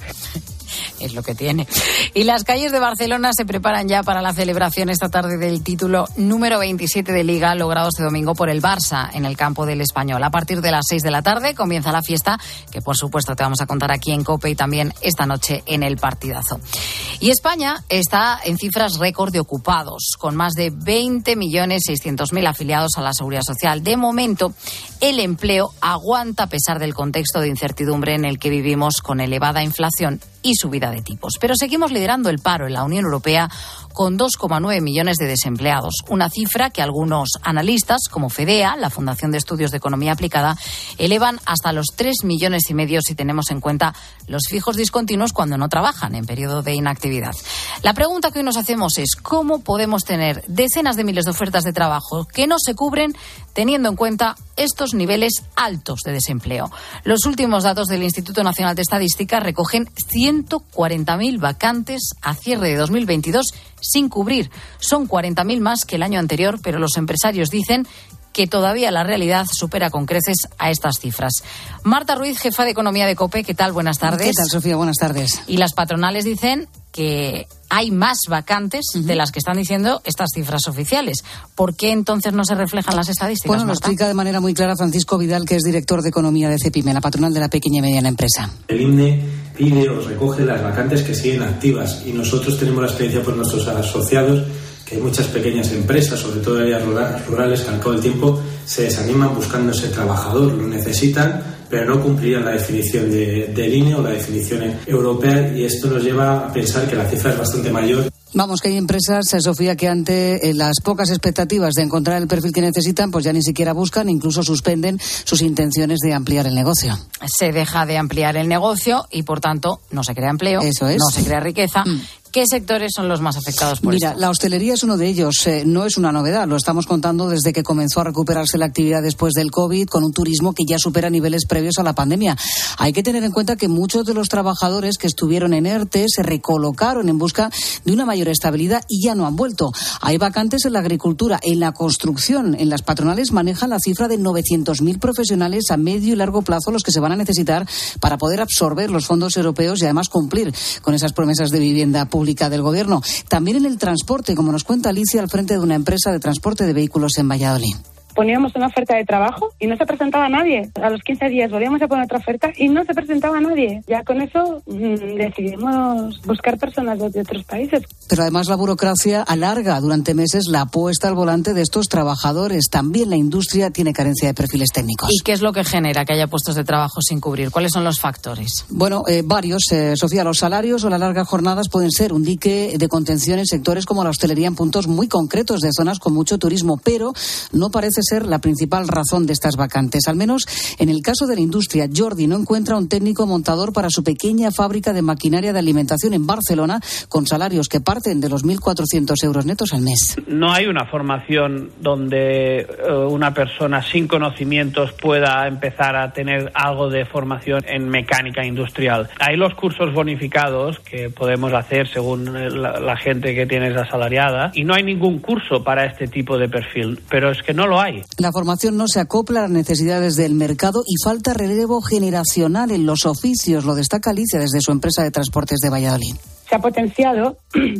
Es lo que tiene. Y las calles de Barcelona se preparan ya para la celebración esta tarde del título número 27 de Liga, logrado este domingo por el Barça en el campo del Español. A partir de las 6 de la tarde comienza la fiesta, que por supuesto te vamos a contar aquí en COPE y también esta noche en el partidazo. Y España está en cifras récord de ocupados, con más de 20.600.000 afiliados a la Seguridad Social. De momento, el empleo aguanta a pesar del contexto de incertidumbre en el que vivimos, con elevada inflación y subida de tipos. Pero seguimos liderando el paro en la Unión Europea con 2,9 millones de desempleados, una cifra que algunos analistas, como FEDEA, la Fundación de Estudios de Economía Aplicada, elevan hasta los 3,5 millones si tenemos en cuenta los fijos discontinuos cuando no trabajan en periodo de inactividad. La pregunta que hoy nos hacemos es ¿cómo podemos tener decenas de miles de ofertas de trabajo que no se cubren teniendo en cuenta estos niveles altos de desempleo? Los últimos datos del Instituto Nacional de Estadística recogen 140.000 vacantes a cierre de 2022 sin cubrir. Son 40.000 más que el año anterior, pero los empresarios dicen que todavía la realidad supera con creces a estas cifras. Marta Ruiz, jefa de Economía de COPE, ¿qué tal? Buenas tardes. ¿Qué tal, Sofía? Buenas tardes. Y las patronales dicen que hay más vacantes de las que están diciendo estas cifras oficiales. ¿Por qué entonces no se reflejan las estadísticas? Bueno, lo Marta? explica de manera muy clara Francisco Vidal, que es director de Economía de CEPIME, la patronal de la pequeña y mediana empresa. El INE pide o recoge las vacantes que siguen activas y nosotros tenemos la experiencia por nuestros asociados que hay muchas pequeñas empresas, sobre todo en áreas rurales, que al cabo del tiempo se desaniman buscando ese trabajador, lo necesitan, pero no cumplirían la definición del INE o la definición europea, y esto nos lleva a pensar que la cifra es bastante mayor. Vamos, que hay empresas, Sofía, que ante las pocas expectativas de encontrar el perfil que necesitan, pues ya ni siquiera buscan, incluso suspenden sus intenciones de ampliar el negocio. Se deja de ampliar el negocio y, por tanto, no se crea empleo, Eso es. no se crea riqueza. ¿Qué sectores son los más afectados por Mira, esto? la hostelería es uno de ellos. No es una novedad, lo estamos contando desde que comenzó a recuperarse la actividad después del COVID, con un turismo que ya supera niveles previos a la pandemia. Hay que tener en cuenta que muchos de los trabajadores que estuvieron en ERTE se recolocaron en busca de una mayor estabilidad y ya no han vuelto. Hay vacantes en la agricultura, en la construcción. En las patronales manejan la cifra de 900.000 profesionales a medio y largo plazo los que se van a necesitar para poder absorber los fondos europeos y además cumplir con esas promesas de vivienda pública del Gobierno. También en el transporte, como nos cuenta Alicia, al frente de una empresa de transporte de vehículos en Valladolid. Poníamos una oferta de trabajo y no se presentaba nadie. A los 15 días volvíamos a poner otra oferta y no se presentaba nadie. Ya con eso decidimos buscar personas de otros países. Pero además la burocracia alarga durante meses la puesta al volante de estos trabajadores. También la industria tiene carencia de perfiles técnicos. ¿Y qué es lo que genera que haya puestos de trabajo sin cubrir? ¿Cuáles son los factores? Bueno, varios. Sofía, los salarios o las largas jornadas pueden ser un dique de contención en sectores como la hostelería en puntos muy concretos de zonas con mucho turismo, pero no parece ser la principal razón de estas vacantes. Al menos en el caso de la industria, Jordi no encuentra un técnico montador para su pequeña fábrica de maquinaria de alimentación en Barcelona, con salarios que parten de los 1.400 euros netos al mes. No hay una formación donde una persona sin conocimientos pueda empezar a tener algo de formación en mecánica industrial. Hay los cursos bonificados que podemos hacer según la gente que tienes asalariada, y no hay ningún curso para este tipo de perfil, pero es que no lo hay. La formación no se acopla a las necesidades del mercado y falta relevo generacional en los oficios, lo destaca Alicia desde su empresa de transportes de Valladolid. Se ha potenciado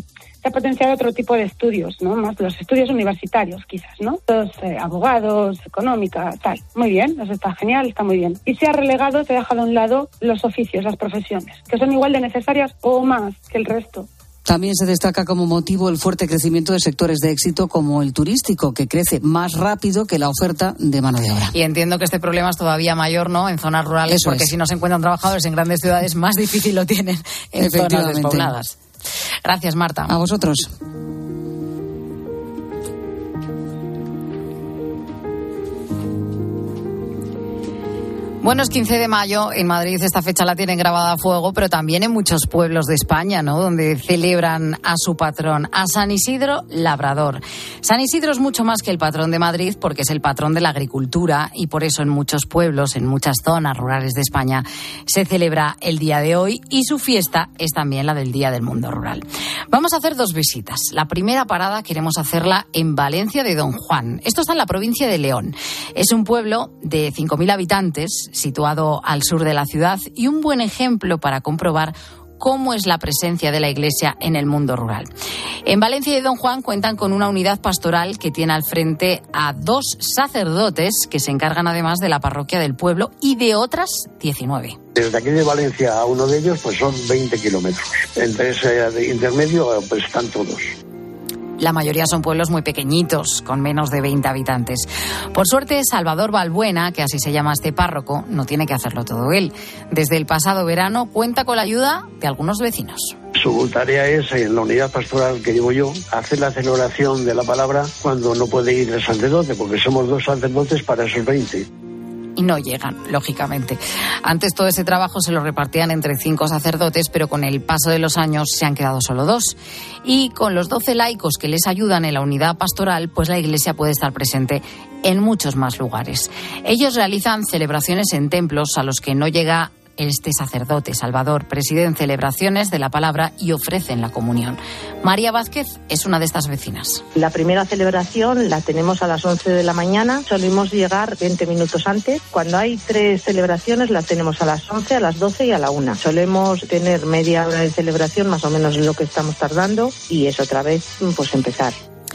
otro tipo de estudios, ¿no? Más los estudios universitarios, quizás, ¿no? Los abogados, económica, tal. Muy bien, eso está genial, está muy bien. Y se ha dejado a un lado los oficios, las profesiones, que son igual de necesarias o más que el resto. También se destaca como motivo el fuerte crecimiento de sectores de éxito como el turístico, que crece más rápido que la oferta de mano de obra. Y entiendo que este problema es todavía mayor, ¿no?, en zonas rurales, Eso porque es. si no se encuentran trabajadores en grandes ciudades, más difícil lo tienen en zonas despobladas. Gracias, Marta. A vosotros. Bueno, es 15 de mayo, en Madrid esta fecha la tienen grabada a fuego, pero también en muchos pueblos de España, ¿no?, donde celebran a su patrón, a San Isidro Labrador. San Isidro es mucho más que el patrón de Madrid, porque es el patrón de la agricultura, y por eso en muchos pueblos, en muchas zonas rurales de España, se celebra el día de hoy, y su fiesta es también la del Día del Mundo Rural. Vamos a hacer dos visitas. La primera parada queremos hacerla en Valencia de Don Juan. Esto está en la provincia de León. Es un pueblo de 5.000 habitantes, situado al sur de la ciudad, y un buen ejemplo para comprobar cómo es la presencia de la Iglesia en el mundo rural. En Valencia de Don Juan cuentan con una unidad pastoral que tiene al frente a 2 sacerdotes que se encargan además de la parroquia del pueblo y de otras 19. Desde aquí de Valencia a uno de ellos pues son 20 kilómetros. Entre ese intermedio pues están todos. La mayoría son pueblos muy pequeñitos, con menos de 20 habitantes. Por suerte, Salvador Balbuena, que así se llama este párroco, no tiene que hacerlo todo él. Desde el pasado verano cuenta con la ayuda de algunos vecinos. Su tarea es, en la unidad pastoral que llevo yo, hacer la celebración de la palabra cuando no puede ir el sacerdote, porque somos 2 sacerdotes para esos 20. Y no llegan, lógicamente. Antes todo ese trabajo se lo repartían entre 5 sacerdotes, pero con el paso de los años se han quedado solo 2. Y con los 12 laicos que les ayudan en la unidad pastoral, pues la Iglesia puede estar presente en muchos más lugares. Ellos realizan celebraciones en templos a los que no llega este sacerdote. Salvador preside en celebraciones de la palabra y ofrecen la comunión. María Vázquez es una de estas vecinas. La primera celebración la tenemos a las 11 de la mañana. Solemos llegar 20 minutos antes. Cuando hay 3 celebraciones las tenemos a las 11, a las 12 y a la 1. Solemos tener media hora de celebración, más o menos lo que estamos tardando, y es otra vez pues empezar.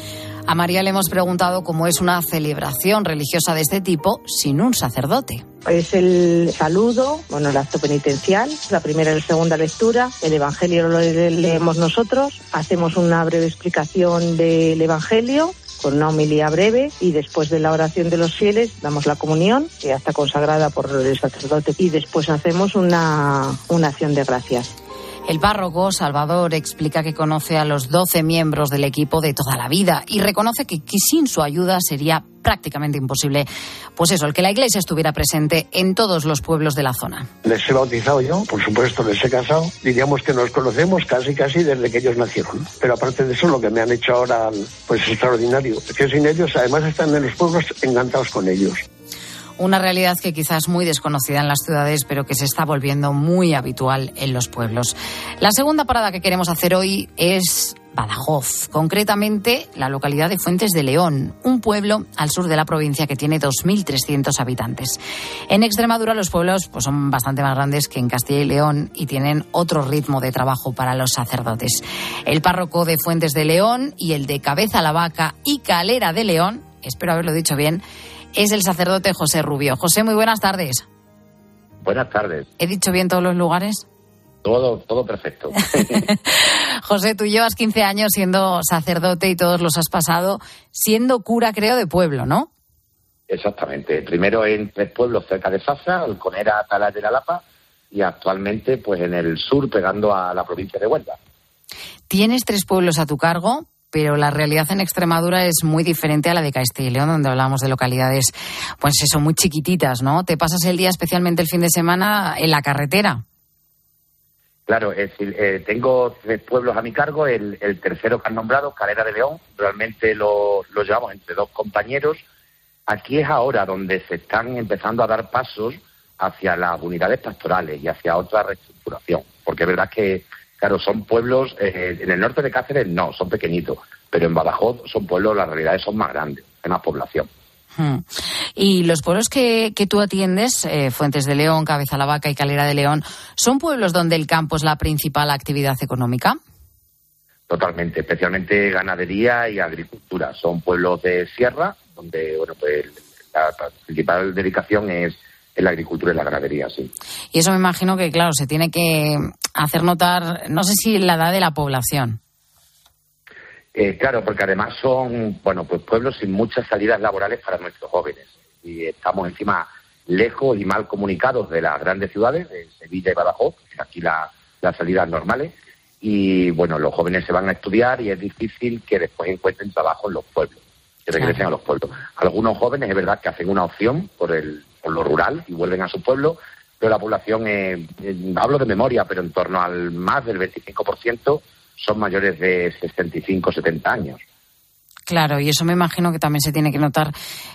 A María le hemos preguntado cómo es una celebración religiosa de este tipo sin un sacerdote. Es el saludo, el acto penitencial, la primera y la segunda lectura, el Evangelio lo leemos nosotros, hacemos una breve explicación del Evangelio con una homilía breve y después de la oración de los fieles damos la comunión, que ya está consagrada por el sacerdote, y después hacemos una acción de gracias. El párroco Salvador explica que conoce a los 12 miembros del equipo de toda la vida y reconoce que sin su ayuda sería prácticamente imposible, pues eso, el que la Iglesia estuviera presente en todos los pueblos de la zona. Les he bautizado yo, por supuesto les he casado, diríamos que nos conocemos casi desde que ellos nacieron, pero aparte de eso lo que me han hecho ahora pues es extraordinario, que sin ellos además están en los pueblos encantados con ellos. Una realidad que quizás es muy desconocida en las ciudades, pero que se está volviendo muy habitual en los pueblos. La segunda parada que queremos hacer hoy es Badajoz, concretamente la localidad de Fuentes de León, un pueblo al sur de la provincia que tiene 2.300 habitantes. En Extremadura los pueblos pues, son bastante más grandes que en Castilla y León y tienen otro ritmo de trabajo para los sacerdotes. El párroco de Fuentes de León y el de Cabeza la Vaca y Calera de León, espero haberlo dicho bien, es el sacerdote José Rubio. José, muy buenas tardes. Buenas tardes. ¿He dicho bien todos los lugares? Todo perfecto. José, tú llevas 15 años siendo sacerdote y todos los has pasado siendo cura, creo, de pueblo, ¿no? Exactamente. Primero en 3 pueblos cerca de Fasa, Alconera, Atalaya de la Lapa, y actualmente pues en el sur, pegando a la provincia de Huelva. Tienes 3 pueblos a tu cargo, pero la realidad en Extremadura es muy diferente a la de Castilla y León, donde hablamos de localidades, pues eso, muy chiquititas, ¿no? Te pasas el día, especialmente el fin de semana, en la carretera. Claro, es decir, tengo 3 pueblos a mi cargo, el tercero que han nombrado, Calera de León, realmente lo llevamos entre 2 compañeros. Aquí es ahora donde se están empezando a dar pasos hacia las unidades pastorales y hacia otra reestructuración, porque es verdad que claro, son pueblos, en el norte de Cáceres no, son pequeñitos, pero en Badajoz son pueblos, las realidades son más grandes, hay más población. Y los pueblos que tú atiendes, Fuentes de León, Cabeza la Vaca y Calera de León, ¿son pueblos donde el campo es la principal actividad económica? Totalmente, especialmente ganadería y agricultura. Son pueblos de sierra, donde pues la principal dedicación es la agricultura y la ganadería, sí. Y eso me imagino que, claro, se tiene que hacer notar, no sé si la edad de la población. Claro, porque además son, pues pueblos sin muchas salidas laborales para nuestros jóvenes. Y estamos encima lejos y mal comunicados de las grandes ciudades, de Sevilla y Badajoz, que aquí las salidas normales. Y bueno, los jóvenes se van a estudiar y es difícil que después encuentren trabajo en los pueblos, que regresen a los pueblos. Algunos jóvenes es verdad que hacen una opción por lo rural y vuelven a su pueblo, pero la población, hablo de memoria, pero en torno al más del 25% son mayores de 65, 70 años. Claro, y eso me imagino que también se tiene que notar,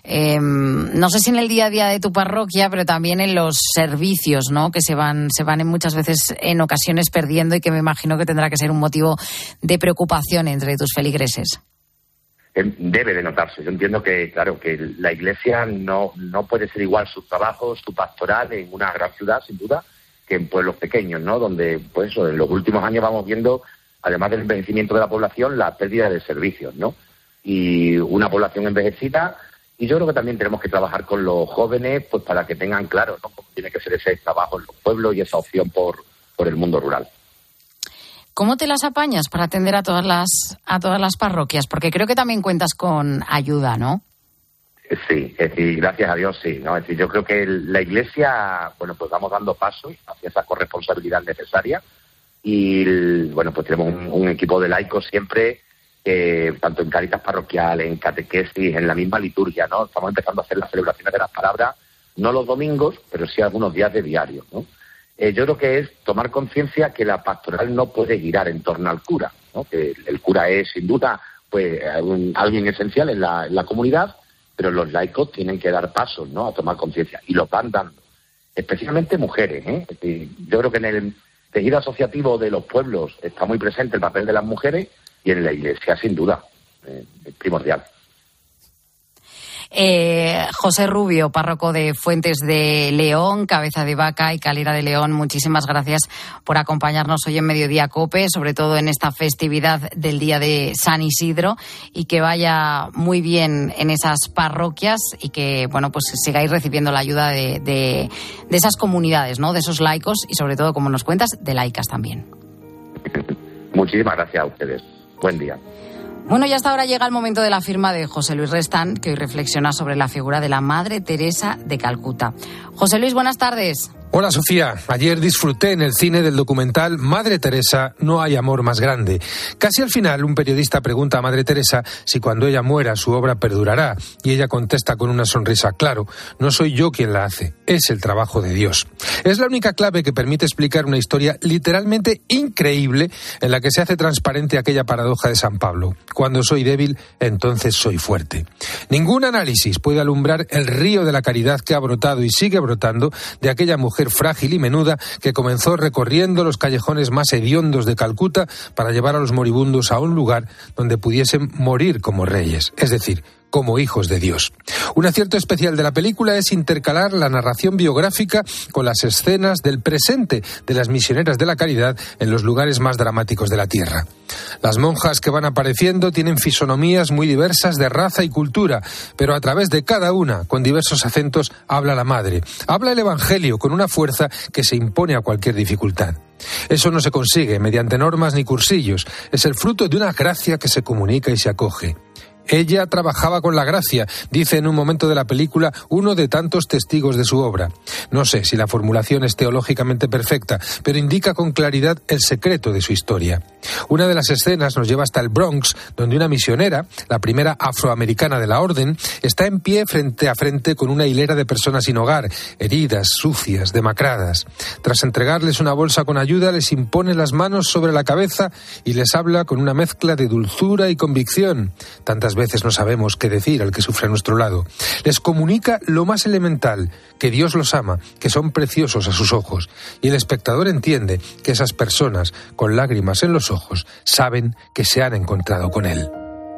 no sé si en el día a día de tu parroquia, pero también en los servicios, ¿no? Que se van muchas veces en ocasiones perdiendo y que me imagino que tendrá que ser un motivo de preocupación entre tus feligreses. Debe de notarse. Yo entiendo que, claro, que la Iglesia no puede ser igual su trabajo, su pastoral en una gran ciudad, sin duda, que en pueblos pequeños, ¿no? Donde, pues eso, en los últimos años vamos viendo, además del envejecimiento de la población, la pérdida de servicios, ¿no? Y una población envejecida, y yo creo que también tenemos que trabajar con los jóvenes, pues para que tengan claro, ¿no? Cómo tiene que ser ese trabajo en los pueblos y esa opción por el mundo rural. ¿Cómo te las apañas para atender a todas las parroquias? Porque creo que también cuentas con ayuda, ¿no? Sí, es decir, gracias a Dios sí, ¿no? Es decir, yo creo que la Iglesia, pues vamos dando pasos hacia esa corresponsabilidad necesaria y, pues tenemos un equipo de laicos siempre, tanto en Cáritas parroquial, en catequesis, en la misma liturgia, ¿no? Estamos empezando a hacer las celebraciones de las palabras, no los domingos, pero sí algunos días de diario, ¿no? Yo creo que es tomar conciencia que la pastoral no puede girar en torno al cura, ¿no? Que el cura es, sin duda, pues alguien esencial en la comunidad, pero los laicos tienen que dar pasos, ¿no? A tomar conciencia, y los van dando. especialmente mujeres, ¿eh? Es decir, yo creo que en el tejido asociativo de los pueblos está muy presente el papel de las mujeres y en la Iglesia, sin duda, es primordial. José Rubio, párroco de Fuentes de León, Cabeza de Vaca y Calera de León, muchísimas gracias por acompañarnos hoy en Mediodía COPE, sobre todo en esta festividad del Día de San Isidro, y que vaya muy bien en esas parroquias y que, bueno, pues sigáis recibiendo la ayuda de esas comunidades, ¿no? De esos laicos y, sobre todo, como nos cuentas, de laicas también. Muchísimas gracias a ustedes. Buen día. Bueno, y hasta ahora llega el momento de la firma de José Luis Restán, que hoy reflexiona sobre la figura de la Madre Teresa de Calcuta. José Luis, buenas tardes. Hola Sofía, ayer disfruté en el cine del documental Madre Teresa, no hay amor más grande. Casi al final un periodista pregunta a Madre Teresa si cuando ella muera su obra perdurará y ella contesta con una sonrisa: claro, no soy yo quien la hace, es el trabajo de Dios. Es la única clave que permite explicar una historia literalmente increíble en la que se hace transparente aquella paradoja de San Pablo: cuando soy débil, entonces soy fuerte. Ningún análisis puede alumbrar el río de la caridad que ha brotado y sigue brotando de aquella mujer frágil y menuda que comenzó recorriendo los callejones más hediondos de Calcuta para llevar a los moribundos a un lugar donde pudiesen morir como reyes, es decir, como hijos de Dios. Un acierto especial de la película es intercalar la narración biográfica con las escenas del presente de las misioneras de la caridad en los lugares más dramáticos de la tierra. Las monjas que van apareciendo tienen fisonomías muy diversas de raza y cultura, pero a través de cada una, con diversos acentos, habla la Madre. Habla el Evangelio con una fuerza que se impone a cualquier dificultad. Eso no se consigue mediante normas ni cursillos, es el fruto de una gracia que se comunica y se acoge. Ella trabajaba con la gracia, dice en un momento de la película uno de tantos testigos de su obra. No sé si la formulación es teológicamente perfecta, pero indica con claridad el secreto de su historia. Una de las escenas nos lleva hasta el Bronx, donde una misionera, la primera afroamericana de la orden, está en pie frente a frente con una hilera de personas sin hogar, heridas, sucias, demacradas. Tras entregarles una bolsa con ayuda, les impone las manos sobre la cabeza y les habla con una mezcla de dulzura y convicción. Tantas veces no sabemos qué decir al que sufre a nuestro lado. Les comunica lo más elemental, que Dios los ama, que son preciosos a sus ojos. Y el espectador entiende que esas personas, con lágrimas en los ojos, saben que se han encontrado con Él.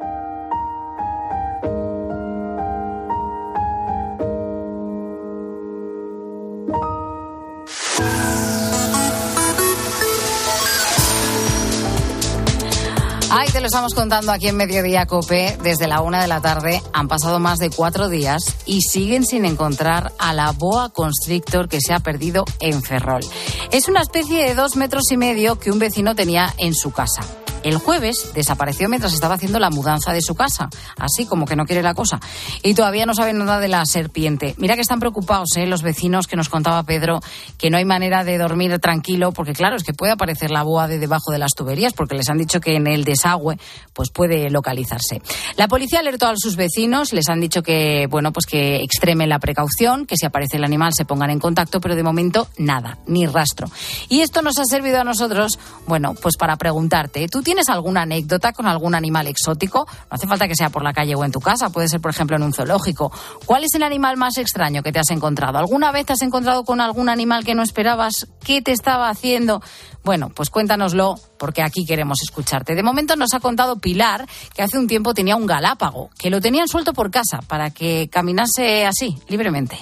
Ay, te lo estamos contando aquí en Mediodía COPE. Desde la 1 de la tarde han pasado más de 4 días y siguen sin encontrar a la boa constrictor que se ha perdido en Ferrol. Es una especie de 2,5 metros que un vecino tenía en su casa. El jueves desapareció mientras estaba haciendo la mudanza de su casa, así como que no quiere la cosa. Y todavía no saben nada de la serpiente. Mira que están preocupados, los vecinos, que nos contaba Pedro, que no hay manera de dormir tranquilo, porque claro, es que puede aparecer la boa de debajo de las tuberías, porque les han dicho que en el desagüe pues puede localizarse. La policía alertó a sus vecinos, les han dicho que, bueno, pues que extremen la precaución, que si aparece el animal se pongan en contacto, pero de momento nada, ni rastro. Y esto nos ha servido a nosotros, bueno, pues para preguntarte, ¿tú tienes alguna anécdota con algún animal exótico? No hace falta que sea por la calle o en tu casa, puede ser, por ejemplo, en un zoológico. ¿Cuál es el animal más extraño que te has encontrado? ¿Alguna vez te has encontrado con algún animal que no esperabas? ¿Qué te estaba haciendo? Bueno, pues cuéntanoslo, porque aquí queremos escucharte. De momento nos ha contado Pilar que hace un tiempo tenía un galápago, que lo tenían suelto por casa para que caminase así, libremente.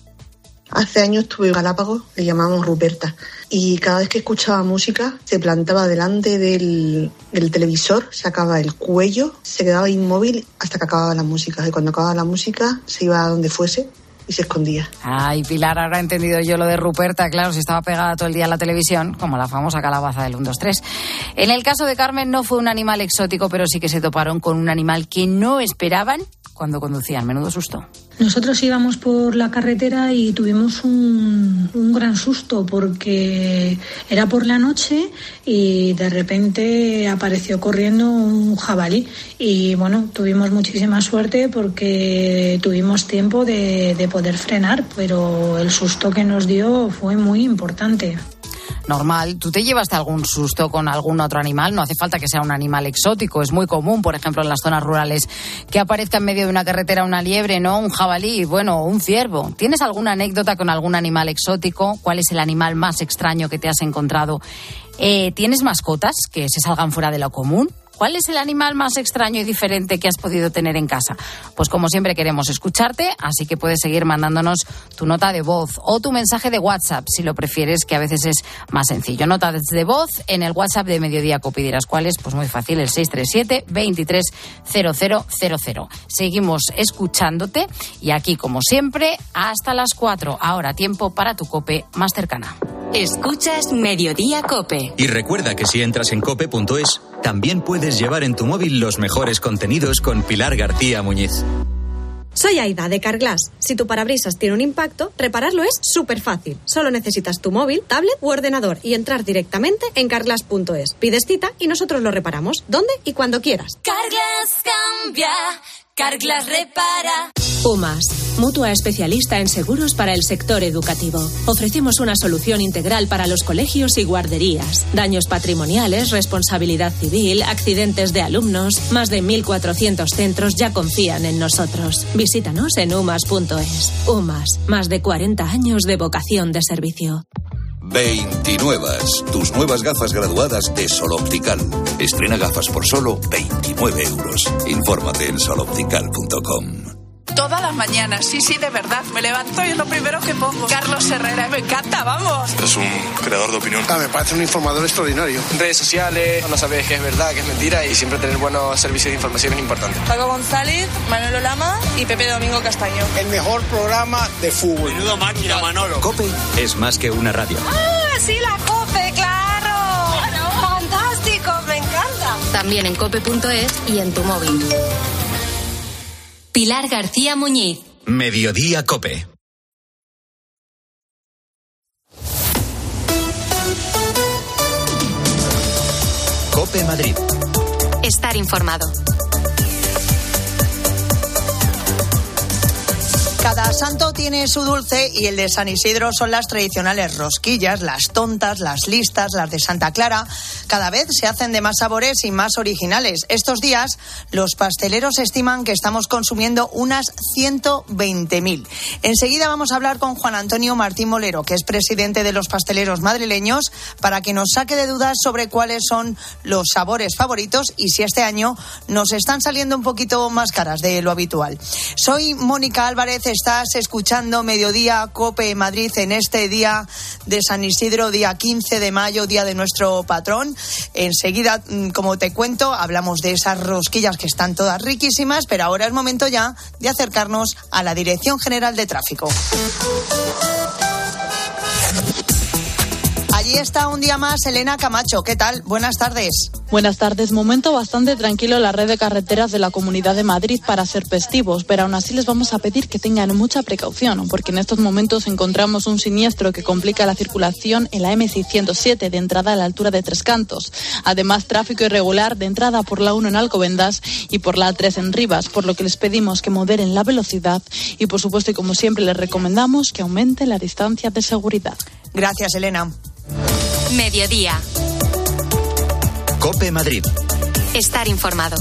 Hace años tuve un galápago, le llamamos Ruperta, y cada vez que escuchaba música se plantaba delante del televisor, sacaba el cuello, se quedaba inmóvil hasta que acababa la música. Y cuando acababa la música se iba a donde fuese y se escondía. Ay, Pilar, ahora he entendido yo lo de Ruperta. Claro, si estaba pegada todo el día a la televisión, como la famosa calabaza del 1, 2, 3. En el caso de Carmen no fue un animal exótico, pero sí que se toparon con un animal que no esperaban cuando conducían. Menudo susto. Nosotros íbamos por la carretera y tuvimos un gran susto porque era por la noche y de repente apareció corriendo un jabalí y bueno, tuvimos muchísima suerte porque tuvimos tiempo de poder frenar, pero el susto que nos dio fue muy importante. normal. ¿Tú te llevaste algún susto con algún otro animal? No hace falta que sea un animal exótico. Es muy común, por ejemplo, en las zonas rurales, que aparezca en medio de una carretera una liebre, ¿no? Un jabalí, bueno, un ciervo. ¿Tienes alguna anécdota con algún animal exótico? ¿Cuál es el animal más extraño que te has encontrado? ¿Tienes mascotas que se salgan fuera de lo común? ¿Cuál es el animal más extraño y diferente que has podido tener en casa? Pues como siempre queremos escucharte, así que puedes seguir mandándonos tu nota de voz o tu mensaje de WhatsApp, si lo prefieres, que a veces es más sencillo. Nota de voz en el WhatsApp de Mediodía Cope. ¿Dirás cuál es? Pues muy fácil, el 637-230000. Seguimos escuchándote y aquí, como siempre, hasta las 4. Ahora tiempo para tu Cope más cercana. Escuchas Mediodía Cope. Y recuerda que si entras en cope.es, también puedes llevar en tu móvil los mejores contenidos con Pilar García Muñiz. Soy Aida, de Carglass. Si tu parabrisas tiene un impacto, repararlo es súper fácil. Solo necesitas tu móvil, tablet u ordenador y entrar directamente en carglass.es. Pides cita y nosotros lo reparamos, donde y cuando quieras. Carglass cambia, Carglass repara. UMAS, mutua especialista en seguros para el sector educativo. Ofrecemos una solución integral para los colegios y guarderías. Daños patrimoniales, responsabilidad civil, accidentes de alumnos. Más de 1.400 centros ya confían en nosotros. Visítanos en umas.es. UMAS, más de 40 años de vocación de servicio. 29. Tus nuevas gafas graduadas de Sol Optical. Estrena gafas por solo 29 euros. Infórmate en soloptical.com. Todas las mañanas, sí, de verdad. Me levanto y es lo primero que pongo. Carlos Herrera, me encanta, vamos. Es un creador de opinión. Me parece un informador extraordinario. Redes sociales, no sabes qué es verdad, qué es mentira y siempre tener buenos servicios de información es importante. Paco González, Manolo Lama y Pepe Domingo Castaño. El mejor programa de fútbol. Menudo máquina, Manolo. COPE es más que una radio. ¡Ah, sí, la COPE, claro! ¡Fantástico, me encanta! También en cope.es y en tu móvil. Pilar García Muñiz. Mediodía Cope. Cope Madrid. Estar informado. Cada santo tiene su dulce y el de San Isidro son las tradicionales rosquillas, las tontas, las listas, las de Santa Clara. Cada vez se hacen de más sabores y más originales. Estos días los pasteleros estiman que estamos consumiendo unas 120.000. Enseguida vamos a hablar con Juan Antonio Martín Molero, que es presidente de los pasteleros madrileños, para que nos saque de dudas sobre cuáles son los sabores favoritos y si este año nos están saliendo un poquito más caras de lo habitual. Soy Mónica Álvarez. Estás escuchando Mediodía Cope Madrid en este día de San Isidro, día 15 de mayo, día de nuestro patrón. Enseguida, como te cuento, hablamos de esas rosquillas que están todas riquísimas, pero ahora es momento ya de acercarnos a la Dirección General de Tráfico. Allí está un día más Elena Camacho. ¿Qué tal? Buenas tardes. Buenas tardes. Momento bastante tranquilo en la red de carreteras de la Comunidad de Madrid para ser festivos, pero aún así les vamos a pedir que tengan mucha precaución, porque en estos momentos encontramos un siniestro que complica la circulación en la M607 de entrada a la altura de Tres Cantos. Además, tráfico irregular de entrada por la 1 en Alcobendas y por la 3 en Rivas, por lo que les pedimos que moderen la velocidad y, por supuesto, y como siempre, les recomendamos que aumente la distancia de seguridad. Gracias, Elena. Mediodía. Cope Madrid. Estar informado.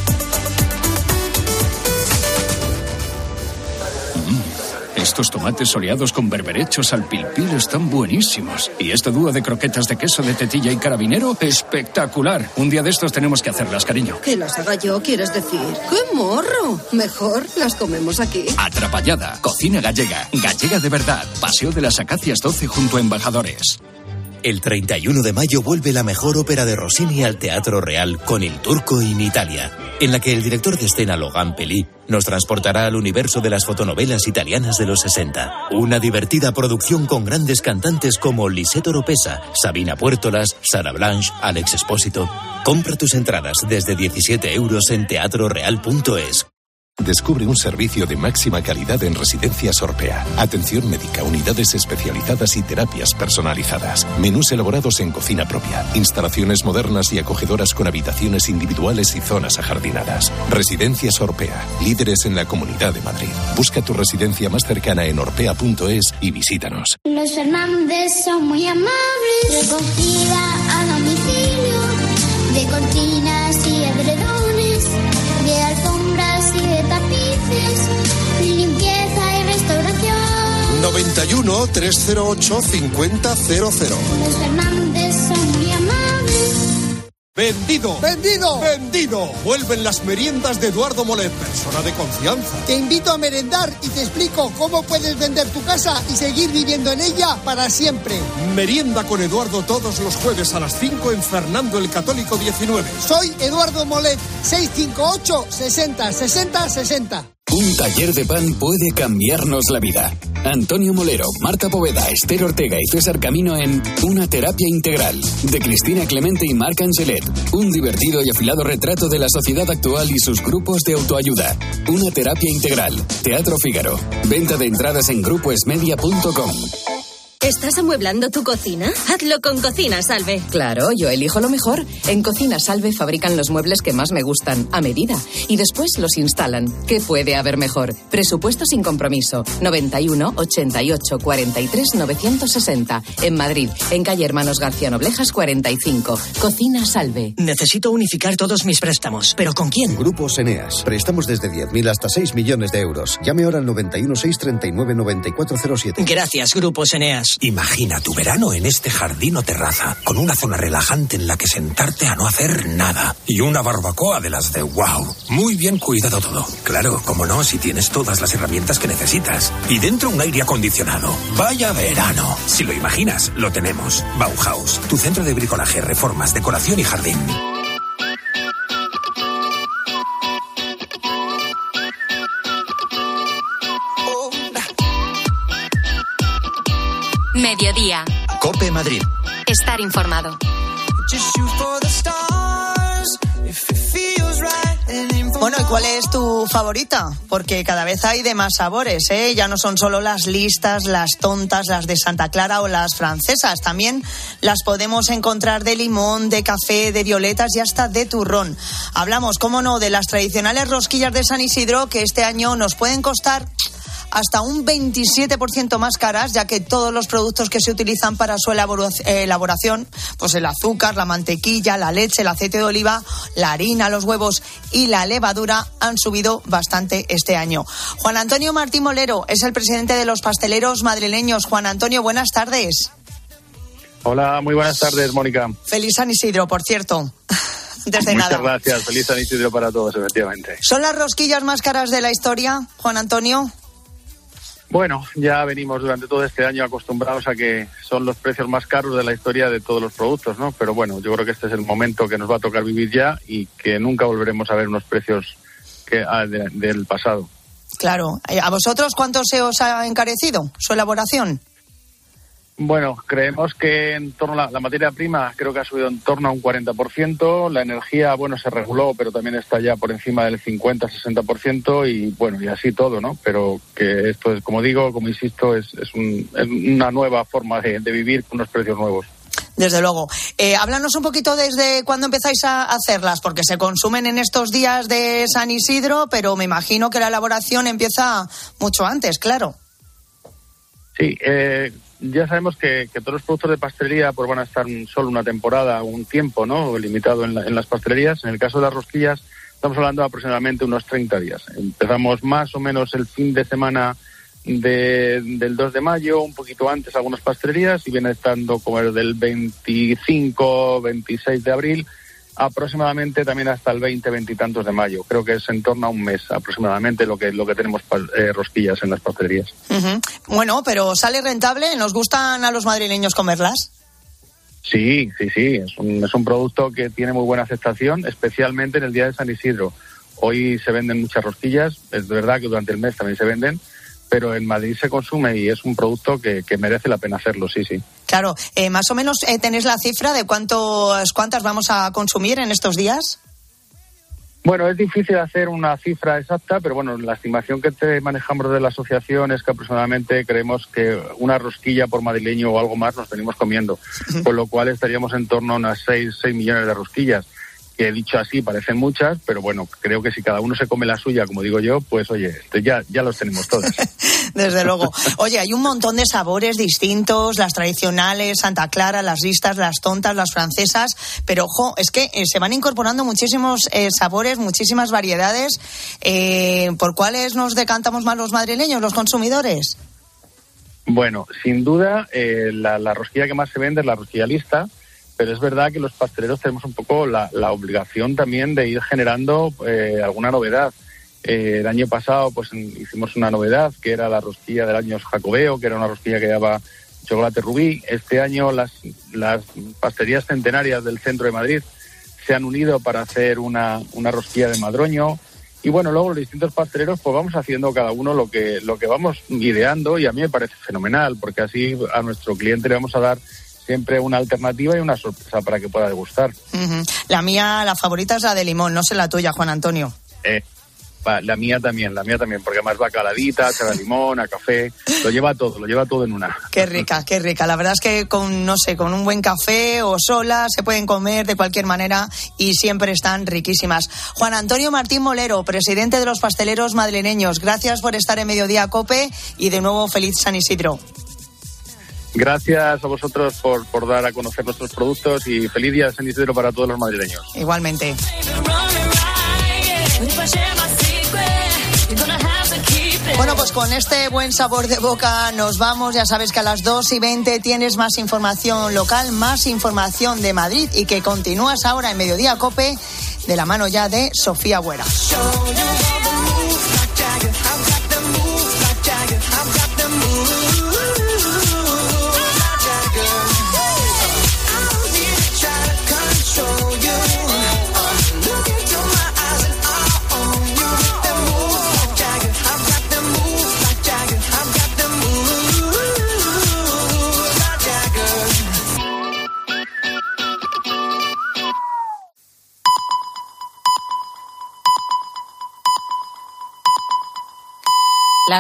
Estos tomates soleados con berberechos al pil pil están buenísimos. Y este dúo de croquetas de queso de tetilla y carabinero, espectacular. Un día de estos tenemos que hacerlas, cariño. ¿Que las haga yo, quieres decir? ¡Qué morro! Mejor las comemos aquí. Atrapallada, cocina gallega. Gallega de verdad. Paseo de las Acacias 12 junto a Embajadores. El 31 de mayo vuelve la mejor ópera de Rossini al Teatro Real con El Turco in Italia, en la que el director de escena Logan Pelí nos transportará al universo de las fotonovelas italianas de los 60. Una divertida producción con grandes cantantes como Lisette Oropesa, Sabina Puertolas, Sara Blanche, Alex Espósito. Compra tus entradas desde 17 euros en teatroreal.es. Descubre un servicio de máxima calidad en Residencias Orpea. Atención médica, unidades especializadas y terapias personalizadas. Menús elaborados en cocina propia. Instalaciones modernas y acogedoras con habitaciones individuales y zonas ajardinadas. Residencias Orpea, líderes en la Comunidad de Madrid. Busca tu residencia más cercana en orpea.es y visítanos. Los Fernández son muy amables. Recogida a domicilio de cortinas y edredones, de alfombras y de tapices, limpieza y restauración. 91 308 5000. Los Fernández son muy amables. ¡Vendido! ¡Vendido! ¡Vendido! Vuelven las meriendas de Eduardo Molet, persona de confianza. Te invito a merendar y te explico cómo puedes vender tu casa y seguir viviendo en ella para siempre. Merienda con Eduardo todos los jueves a las 5 en Fernando el Católico 19. Soy Eduardo Molet, 658 60 60 60. Un taller de pan puede cambiarnos la vida. Antonio Molero, Marta Poveda, Esther Ortega y César Camino en Una terapia integral, de Cristina Clemente y Marc Angelet. Un divertido y afilado retrato de la sociedad actual y sus grupos de autoayuda. Una terapia integral. Teatro Fígaro. Venta de entradas en grupoesmedia.com. ¿Estás amueblando tu cocina? Hazlo con Cocina Salve. Claro, yo elijo lo mejor. En Cocina Salve fabrican los muebles que más me gustan, a medida. Y después los instalan. ¿Qué puede haber mejor? Presupuesto sin compromiso. 91 88 43 960. En Madrid, en calle Hermanos García Noblejas 45. Cocina Salve. Necesito unificar todos mis préstamos. ¿Pero con quién? Grupos Eneas. Préstamos desde 10.000 hasta 6 millones de euros. Llame ahora al 91 639 9407. Gracias, Grupos Eneas. Imagina tu verano en este jardín o terraza, con una zona relajante en la que sentarte a no hacer nada. Y una barbacoa de las de wow. Muy bien cuidado todo. Claro, como no, si tienes todas las herramientas que necesitas. Y dentro un aire acondicionado. ¡Vaya verano! Si lo imaginas, lo tenemos. Bauhaus, tu centro de bricolaje, reformas, decoración y jardín. Mediodía. COPE Madrid. Estar informado. Bueno, ¿y cuál es tu favorita? Porque cada vez hay de más sabores, ¿eh? Ya no son solo las listas, las tontas, las de Santa Clara o las francesas. También las podemos encontrar de limón, de café, de violetas y hasta de turrón. Hablamos, cómo no, de las tradicionales rosquillas de San Isidro, que este año nos pueden costar hasta un 27% más caras, ya que todos los productos que se utilizan para su elaboración, pues el azúcar, la mantequilla, la leche, el aceite de oliva, la harina, los huevos y la levadura han subido bastante este año. Juan Antonio Martín Molero es el presidente de los pasteleros madrileños. Juan Antonio, buenas tardes. Hola, muy buenas tardes, Mónica. Feliz San Isidro, por cierto. Muchas gracias, feliz San Isidro para todos, efectivamente. ¿Son las rosquillas más caras de la historia, Juan Antonio? Bueno, ya venimos durante todo este año acostumbrados a que son los precios más caros de la historia de todos los productos, ¿no? Pero bueno, yo creo que este es el momento que nos va a tocar vivir ya y que nunca volveremos a ver unos precios del pasado. Claro. ¿A vosotros cuánto se os ha encarecido su elaboración? Bueno, creemos que en torno a la materia prima creo que ha subido en torno a un 40%, la energía, bueno, se reguló, pero también está ya por encima del 50-60% y bueno, y así todo, ¿no? Pero que esto es, como digo, como insisto, es una nueva forma de vivir con unos precios nuevos. Desde luego. Háblanos un poquito desde cuándo empezáis a hacerlas, porque se consumen en estos días de San Isidro, pero me imagino que la elaboración empieza mucho antes, claro. Sí, ya sabemos que todos los productos de pastelería pues van a estar solo una temporada, un tiempo, ¿no? Limitado en las pastelerías. En el caso de las rosquillas estamos hablando de aproximadamente unos 30 días. Empezamos más o menos el fin de semana del 2 de mayo, un poquito antes algunas pastelerías, y viene estando como el del 25, 26 de abril, aproximadamente también hasta el 20 y tantos de mayo. Creo que es en torno a un mes aproximadamente lo que tenemos rosquillas en las pastelerías. Uh-huh. Bueno, pero ¿sale rentable? ¿Nos gustan a los madrileños comerlas? Sí. Es un producto que tiene muy buena aceptación, especialmente en el día de San Isidro. Hoy se venden muchas rosquillas, es verdad que durante el mes también se venden, pero en Madrid se consume y es un producto que merece la pena hacerlo, sí. Claro, más o menos tenéis la cifra de cuántas vamos a consumir en estos días. Bueno, es difícil hacer una cifra exacta, pero bueno, la estimación que manejamos de la asociación es que aproximadamente creemos que una rosquilla por madrileño o algo más nos venimos comiendo, con lo cual estaríamos en torno a unas 6 millones de rosquillas, que dicho así parecen muchas, pero bueno, creo que si cada uno se come la suya, como digo yo, pues oye, ya los tenemos todas. Desde luego. Oye, hay un montón de sabores distintos, las tradicionales, Santa Clara, las listas, las tontas, las francesas, pero ojo, es que se van incorporando muchísimos sabores, muchísimas variedades. ¿Por cuáles nos decantamos más los madrileños, los consumidores? Bueno, sin duda, la rosquilla que más se vende es la rosquilla lista, pero es verdad que los pasteleros tenemos un poco la obligación también de ir generando alguna novedad. El año pasado pues hicimos una novedad, que era la rosquilla del año jacobeo, que era una rosquilla que llevaba chocolate rubí. Este año las pastelerías centenarias del centro de Madrid se han unido para hacer una rosquilla de madroño. Y bueno, luego los distintos pasteleros pues vamos haciendo cada uno lo que vamos ideando, y a mí me parece fenomenal, porque así a nuestro cliente le vamos a dar siempre una alternativa y una sorpresa para que pueda degustar. Uh-huh. La favorita es la de limón, no sé la tuya, Juan Antonio. La mía también, porque además va caladita, sabe a limón, a café, lo lleva todo en una. Qué rica. La verdad es que con un buen café o sola se pueden comer de cualquier manera y siempre están riquísimas. Juan Antonio Martín Molero, presidente de los pasteleros madrileños, gracias por estar en Mediodía COPE y de nuevo feliz San Isidro. Gracias a vosotros por dar a conocer nuestros productos y feliz día de San Isidro para todos los madrileños. Igualmente. Bueno, pues con este buen sabor de boca nos vamos. Ya sabes que a las 2:20 tienes más información local, más información de Madrid, y que continúas ahora en Mediodía COPE de la mano ya de Sofía Huera.